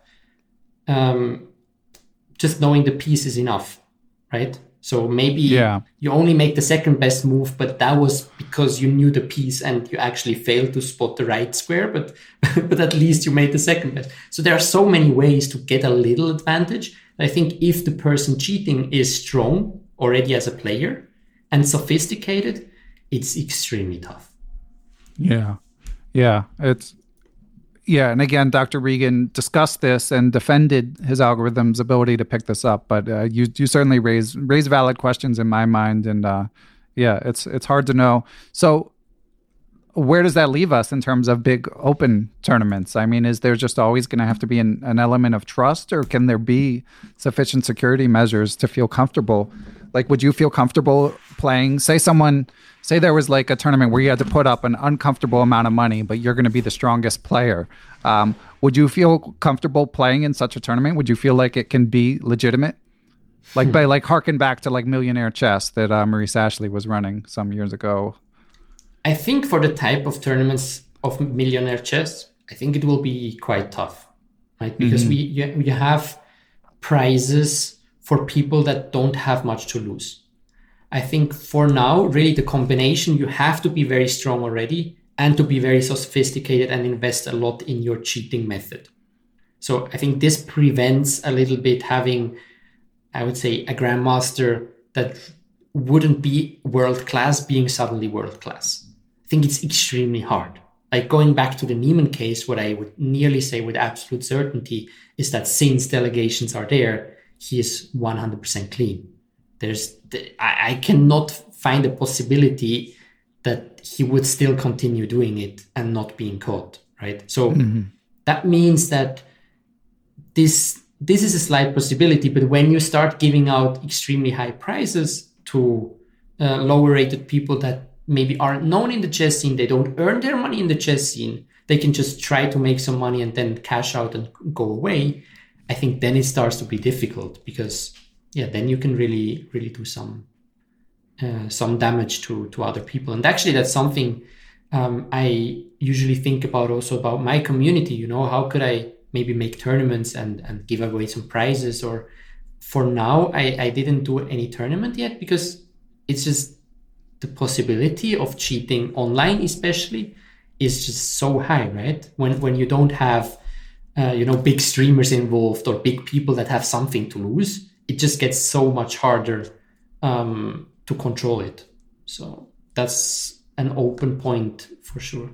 Um, just knowing the piece is enough, right? So maybe yeah. you only make the second best move, but that was because you knew the piece and you actually failed to spot the right square, but but at least you made the second best. So there are so many ways to get a little advantage. I think if the person cheating is strong already as a player and sophisticated, it's extremely tough. Yeah. Yeah. It's, yeah. And again, Doctor Regan discussed this and defended his algorithm's ability to pick this up. But uh, you you certainly raise raise valid questions in my mind. And uh, yeah, it's it's hard to know. So where does that leave us in terms of big open tournaments? I mean, is there just always going to have to be an, an element of trust, or can there be sufficient security measures to feel comfortable? Like, would you feel comfortable playing, say someone, say there was like a tournament where you had to put up an uncomfortable amount of money, but you're going to be the strongest player. Um, would you feel comfortable playing in such a tournament? Would you feel like it can be legitimate? Like, by like harken back to like Millionaire Chess that uh, Maurice Ashley was running some years ago. I think for the type of tournaments of Millionaire Chess, I think it will be quite tough, right? Because mm-hmm. we you, you have prizes for people that don't have much to lose. I think for now, really the combination, you have to be very strong already and to be very sophisticated and invest a lot in your cheating method. So I think this prevents a little bit having, I would say, a grandmaster that wouldn't be world-class being suddenly world-class. I think it's extremely hard. Like, going back to the Niemann case, what I would nearly say with absolute certainty is that since delegations are there, he is one hundred percent clean. There's, I, I cannot find a possibility that he would still continue doing it and not being caught, right? So Mm-hmm. that means that this this is a slight possibility, but when you start giving out extremely high prizes to uh, lower rated people that maybe aren't known in the chess scene, they don't earn their money in the chess scene, they can just try to make some money and then cash out and go away. I think then it starts to be difficult because, yeah, then you can really, really do some uh, some damage to to other people. And actually, that's something um, I usually think about also about my community. You know, how could I maybe make tournaments and and give away some prizes? Or for now, I I didn't do any tournament yet because it's just the possibility of cheating online, especially, is just so high, right? When when you don't have Uh, you know, big streamers involved or big people that have something to lose, it just gets so much harder um, to control it. So that's an open point for sure.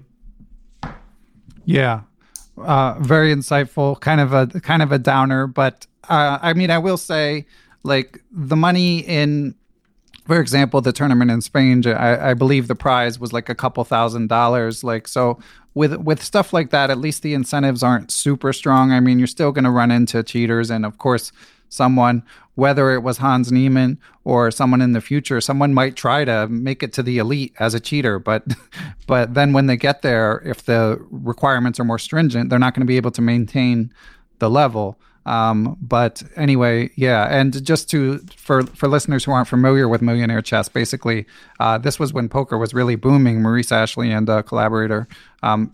Yeah, uh, very insightful. Kind of a kind of a downer, but uh, I mean, I will say, like the money in, for example, the tournament in Spain, I, I believe the prize was like a couple thousand dollars. Like so. With with stuff like that, at least the incentives aren't super strong. I mean, you're still going to run into cheaters. And of course, someone, whether it was Hans Niemann or someone in the future, someone might try to make it to the elite as a cheater. But but then when they get there, if the requirements are more stringent, they're not going to be able to maintain the level. Um, but anyway, yeah. And just to, for, for listeners who aren't familiar with Millionaire Chess, basically, uh, this was when poker was really booming. Maurice Ashley and a collaborator, um,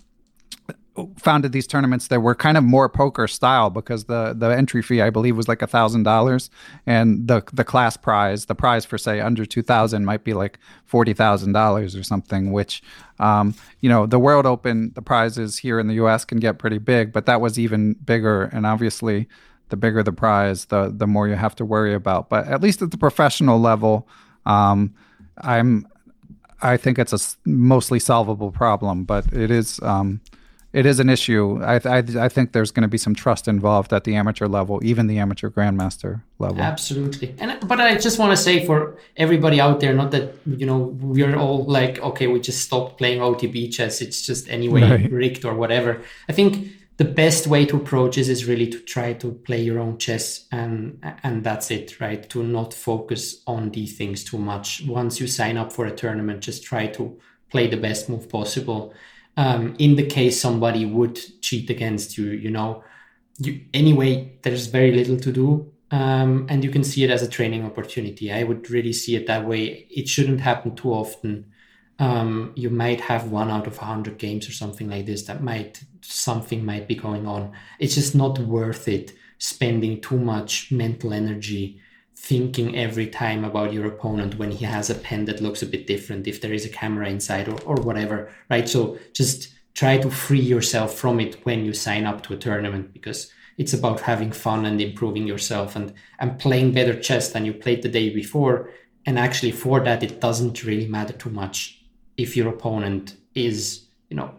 founded these tournaments that were kind of more poker style because the, the entry fee, I believe, was like a thousand dollars. And the, the class prize, the prize for say under two thousand might be like forty thousand dollars or something, which, um, you know, the World Open, the prizes here in the U S can get pretty big, but that was even bigger. And obviously the bigger the prize, the, the more you have to worry about. But at least at the professional level, um, I'm, I think it's a mostly solvable problem, but it is, um, It is an issue. I, I, I think there's going to be some trust involved at the amateur level, even the amateur grandmaster level. Absolutely. And but I just want to say for everybody out there, not that, you know, we're all like, okay, we just stopped playing O T B chess. It's just anyway right. rigged or whatever. I think the best way to approach this is really to try to play your own chess, and and that's it, right? To not focus on these things too much. Once you sign up for a tournament, just try to play the best move possible. Um, in the case somebody would cheat against you, you know, you, anyway, there's very little to do. Um, and you can see it as a training opportunity. I would really see it that way. It shouldn't happen too often. Um, you might have one out of a hundred games or something like this that might, something might be going on. It's just not worth it spending too much mental energy thinking every time about your opponent when he has a pen that looks a bit different, if there is a camera inside or, or whatever, right? So just try to free yourself from it when you sign up to a tournament, because it's about having fun and improving yourself and, and playing better chess than you played the day before. And actually for that, it doesn't really matter too much if your opponent is, you know,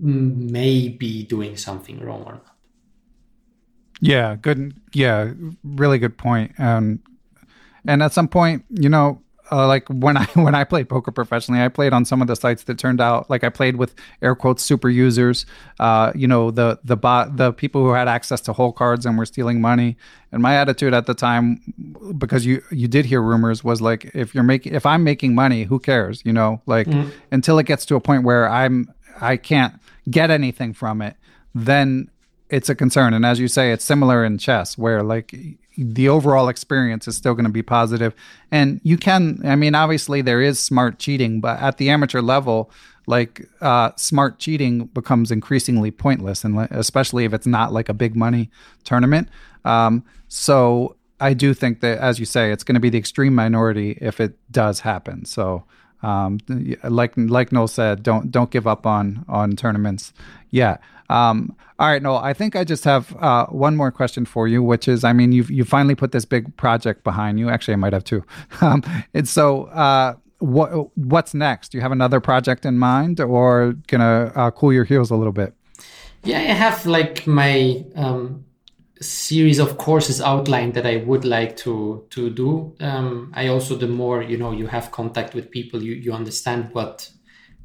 maybe doing something wrong or not. Yeah, good. Yeah, really good point. Um, And at some point, you know, uh, like when I when I played poker professionally, I played on some of the sites that turned out like I played with air quotes super users. Uh, you know, the the bot the people who had access to whole cards and were stealing money. And my attitude at the time, because you you did hear rumors, was like, if you're making if I'm making money, who cares? You know, like mm. until it gets to a point where I'm I can't get anything from it, then it's a concern. And as you say, it's similar in chess, where like the overall experience is still going to be positive. And you can, I mean, obviously there is smart cheating, but at the amateur level, like uh, smart cheating becomes increasingly pointless, and especially if it's not like a big money tournament. Um, so I do think that, as you say, it's going to be the extreme minority if it does happen. So um, like like Noel said, don't don't give up on on tournaments. Yeah. Um, all right, Noel, I think I just have uh, one more question for you, which is, I mean, you've you finally put this big project behind you. Actually, I might have two. Um, and so uh, what what's next? Do you have another project in mind, or gonna uh, cool your heels a little bit? Yeah, I have like my um, series of courses outlined that I would like to to do. Um, I also, the more, you know, you have contact with people, you, you understand what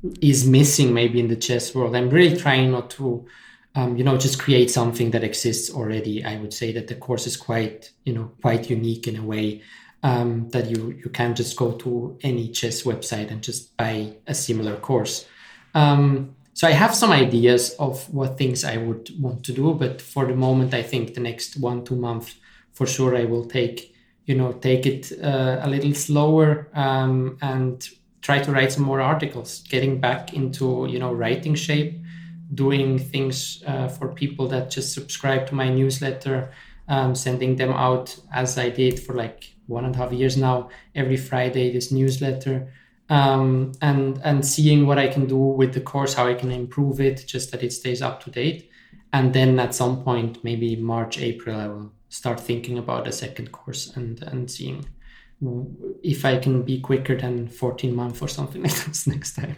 is missing maybe in the chess world. I'm really trying not to, um, you know, just create something that exists already. I would say that the course is quite, you know, quite unique in a way um, that you, you can't just go to any chess website and just buy a similar course. Um, so I have some ideas of what things I would want to do, but for the moment, I think the next one, two months, for sure, I will take, you know, take it uh, a little slower um, and try to write some more articles, getting back into, you know, writing shape, doing things uh, for people that just subscribe to my newsletter, um, sending them out as I did for like one and a half years now, every Friday, this newsletter, um, and, and seeing what I can do with the course, how I can improve it, just that it stays up to date. And then at some point, maybe March, April, I will start thinking about a second course and, and seeing if I can be quicker than fourteen months or something like this next time.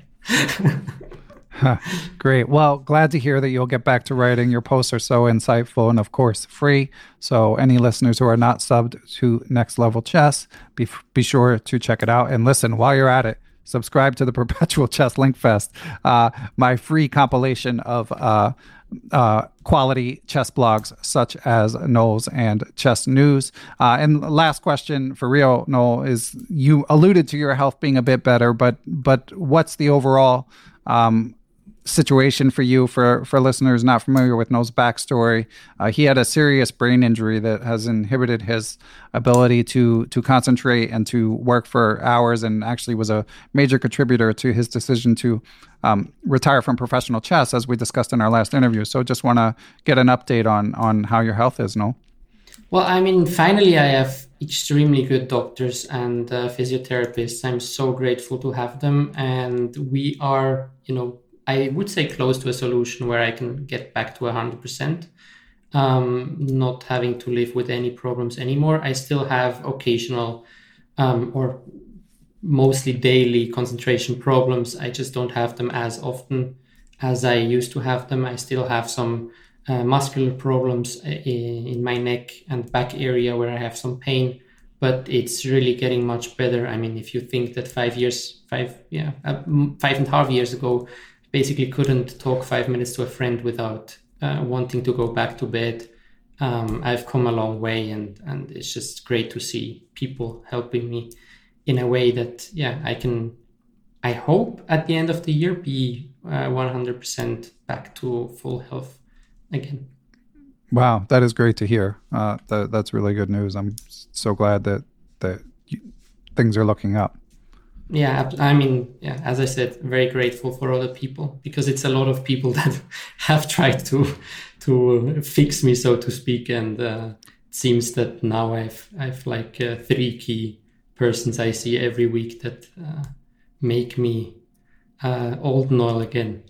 Huh, great. Well, glad to hear that you'll get back to writing. Your posts are so insightful and, of course, free. So any listeners who are not subbed to Next Level Chess, be, be sure to check it out. And listen, while you're at it, subscribe to the Perpetual Chess Link Fest, uh, my free compilation of uh, uh, quality chess blogs such as Noel's and Chess News. Uh, and last question for real, Noel, is you alluded to your health being a bit better, but but what's the overall um, situation for you? For, for listeners not familiar with Noel's backstory, uh, he had a serious brain injury that has inhibited his ability to to concentrate and to work for hours, and actually was a major contributor to his decision to um, retire from professional chess, as we discussed in our last interview. So just want to get an update on on how your health is, Noel. Well, I mean, finally, I have extremely good doctors and uh, physiotherapists. I'm so grateful to have them. And we are, you know, I would say close to a solution where I can get back to one hundred percent, um, not having to live with any problems anymore. I still have occasional um, or mostly daily concentration problems. I just don't have them as often as I used to have them. I still have some uh, muscular problems in, in my neck and back area where I have some pain, but it's really getting much better. I mean, if you think that five years, five, yeah, uh, five and a half years ago, basically couldn't talk five minutes to a friend without uh, wanting to go back to bed. Um, I've come a long way, and, and it's just great to see people helping me in a way that, yeah, I can, I hope at the end of the year, be uh, one hundred percent back to full health again. Wow, that is great to hear. Uh, that, that's really good news. I'm so glad that, that you, things are looking up. Yeah, I mean, yeah, as I said, very grateful for other people, because it's a lot of people that have tried to to fix me, so to speak, and uh, it seems that now I've I've like uh, three key persons I see every week that uh, make me uh, old Noel again.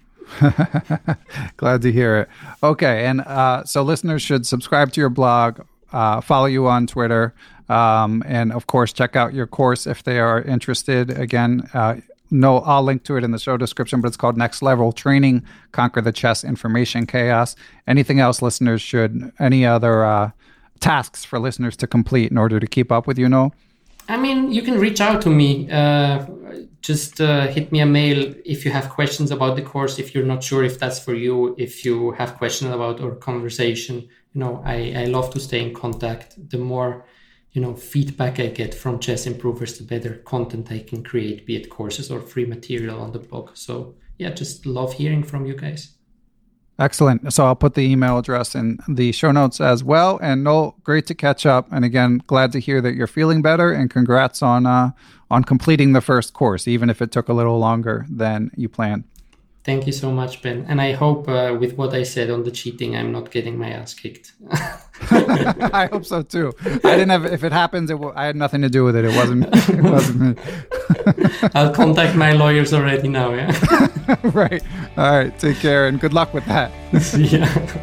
Glad to hear it. Okay, and uh, so listeners should subscribe to your blog, uh, follow you on Twitter, um, and of course check out your course if they are interested. Again, uh, no, I'll link to it in the show description, but it's called Next Level Training: Conquer the Chess Information Chaos. Anything else listeners should, any other uh, tasks for listeners to complete in order to keep up with you, Noel? I mean, you can reach out to me. Uh, just uh, hit me a mail if you have questions about the course, if you're not sure if that's for you, if you have questions about our conversation. You know, I, I love to stay in contact. The more, you know, feedback I get from chess improvers, the better content I can create, be it courses or free material on the blog. So yeah, just love hearing from you guys. Excellent. So I'll put the email address in the show notes as well. And Noel, great to catch up. And again, glad to hear that you're feeling better, and congrats on uh, on completing the first course, even if it took a little longer than you planned. Thank you so much, Ben. And I hope uh, with what I said on the cheating, I'm not getting my ass kicked. I hope so too. I didn't have, if it happens, it w- I had nothing to do with it. It wasn't, it wasn't me. I'll contact my lawyers already now, yeah? Right. All right. Take care and good luck with that. See ya.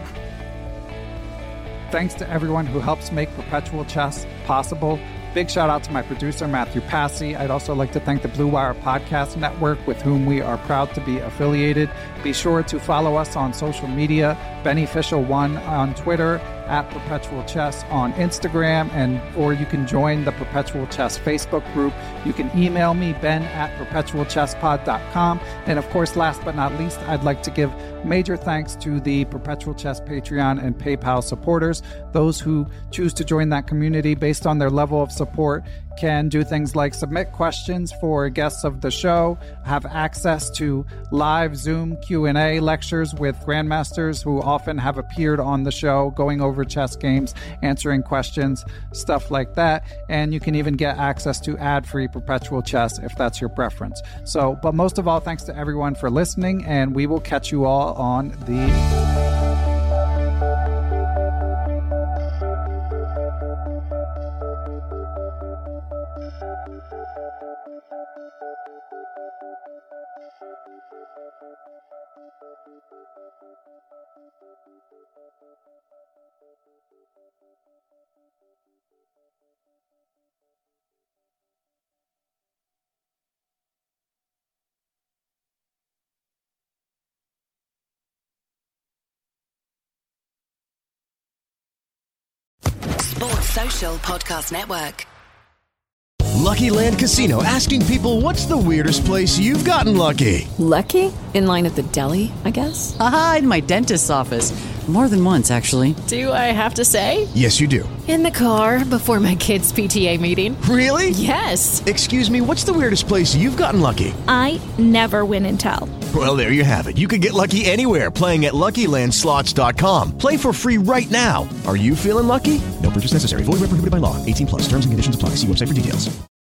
Thanks to everyone who helps make Perpetual Chess possible. Big shout out to my producer, Matthew Passy. I'd also like to thank the Blue Wire Podcast Network, with whom we are proud to be affiliated. Be sure to follow us on social media, Beneficial One on Twitter, at Perpetual Chess on Instagram, and or you can join the Perpetual Chess Facebook group. You can email me, ben at perpetual chess pod dot com. And of course, last but not least, I'd like to give major thanks to the Perpetual Chess Patreon and PayPal supporters. Those who choose to join that community based on their level of support can do things like submit questions for guests of the show, have access to live Zoom Q and A lectures with grandmasters who often have appeared on the show, going over chess games, answering questions, stuff like that. And you can even get access to ad-free Perpetual Chess if that's your preference. So, but most of all, thanks to everyone for listening, and we will catch you all on the... Sports Social Podcast Network. Lucky Land Casino, asking people, what's the weirdest place you've gotten lucky? Lucky? In line at the deli, I guess? Aha, in my dentist's office. More than once, actually. Do I have to say? Yes, you do. In the car before my kids' P T A meeting. Really? Yes. Excuse me, what's the weirdest place you've gotten lucky? I never win and tell. Well, there you have it. You can get lucky anywhere, playing at Lucky Land Slots dot com. Play for free right now. Are you feeling lucky? No purchase necessary. Void where prohibited by law. eighteen plus. Terms and conditions apply. See website for details.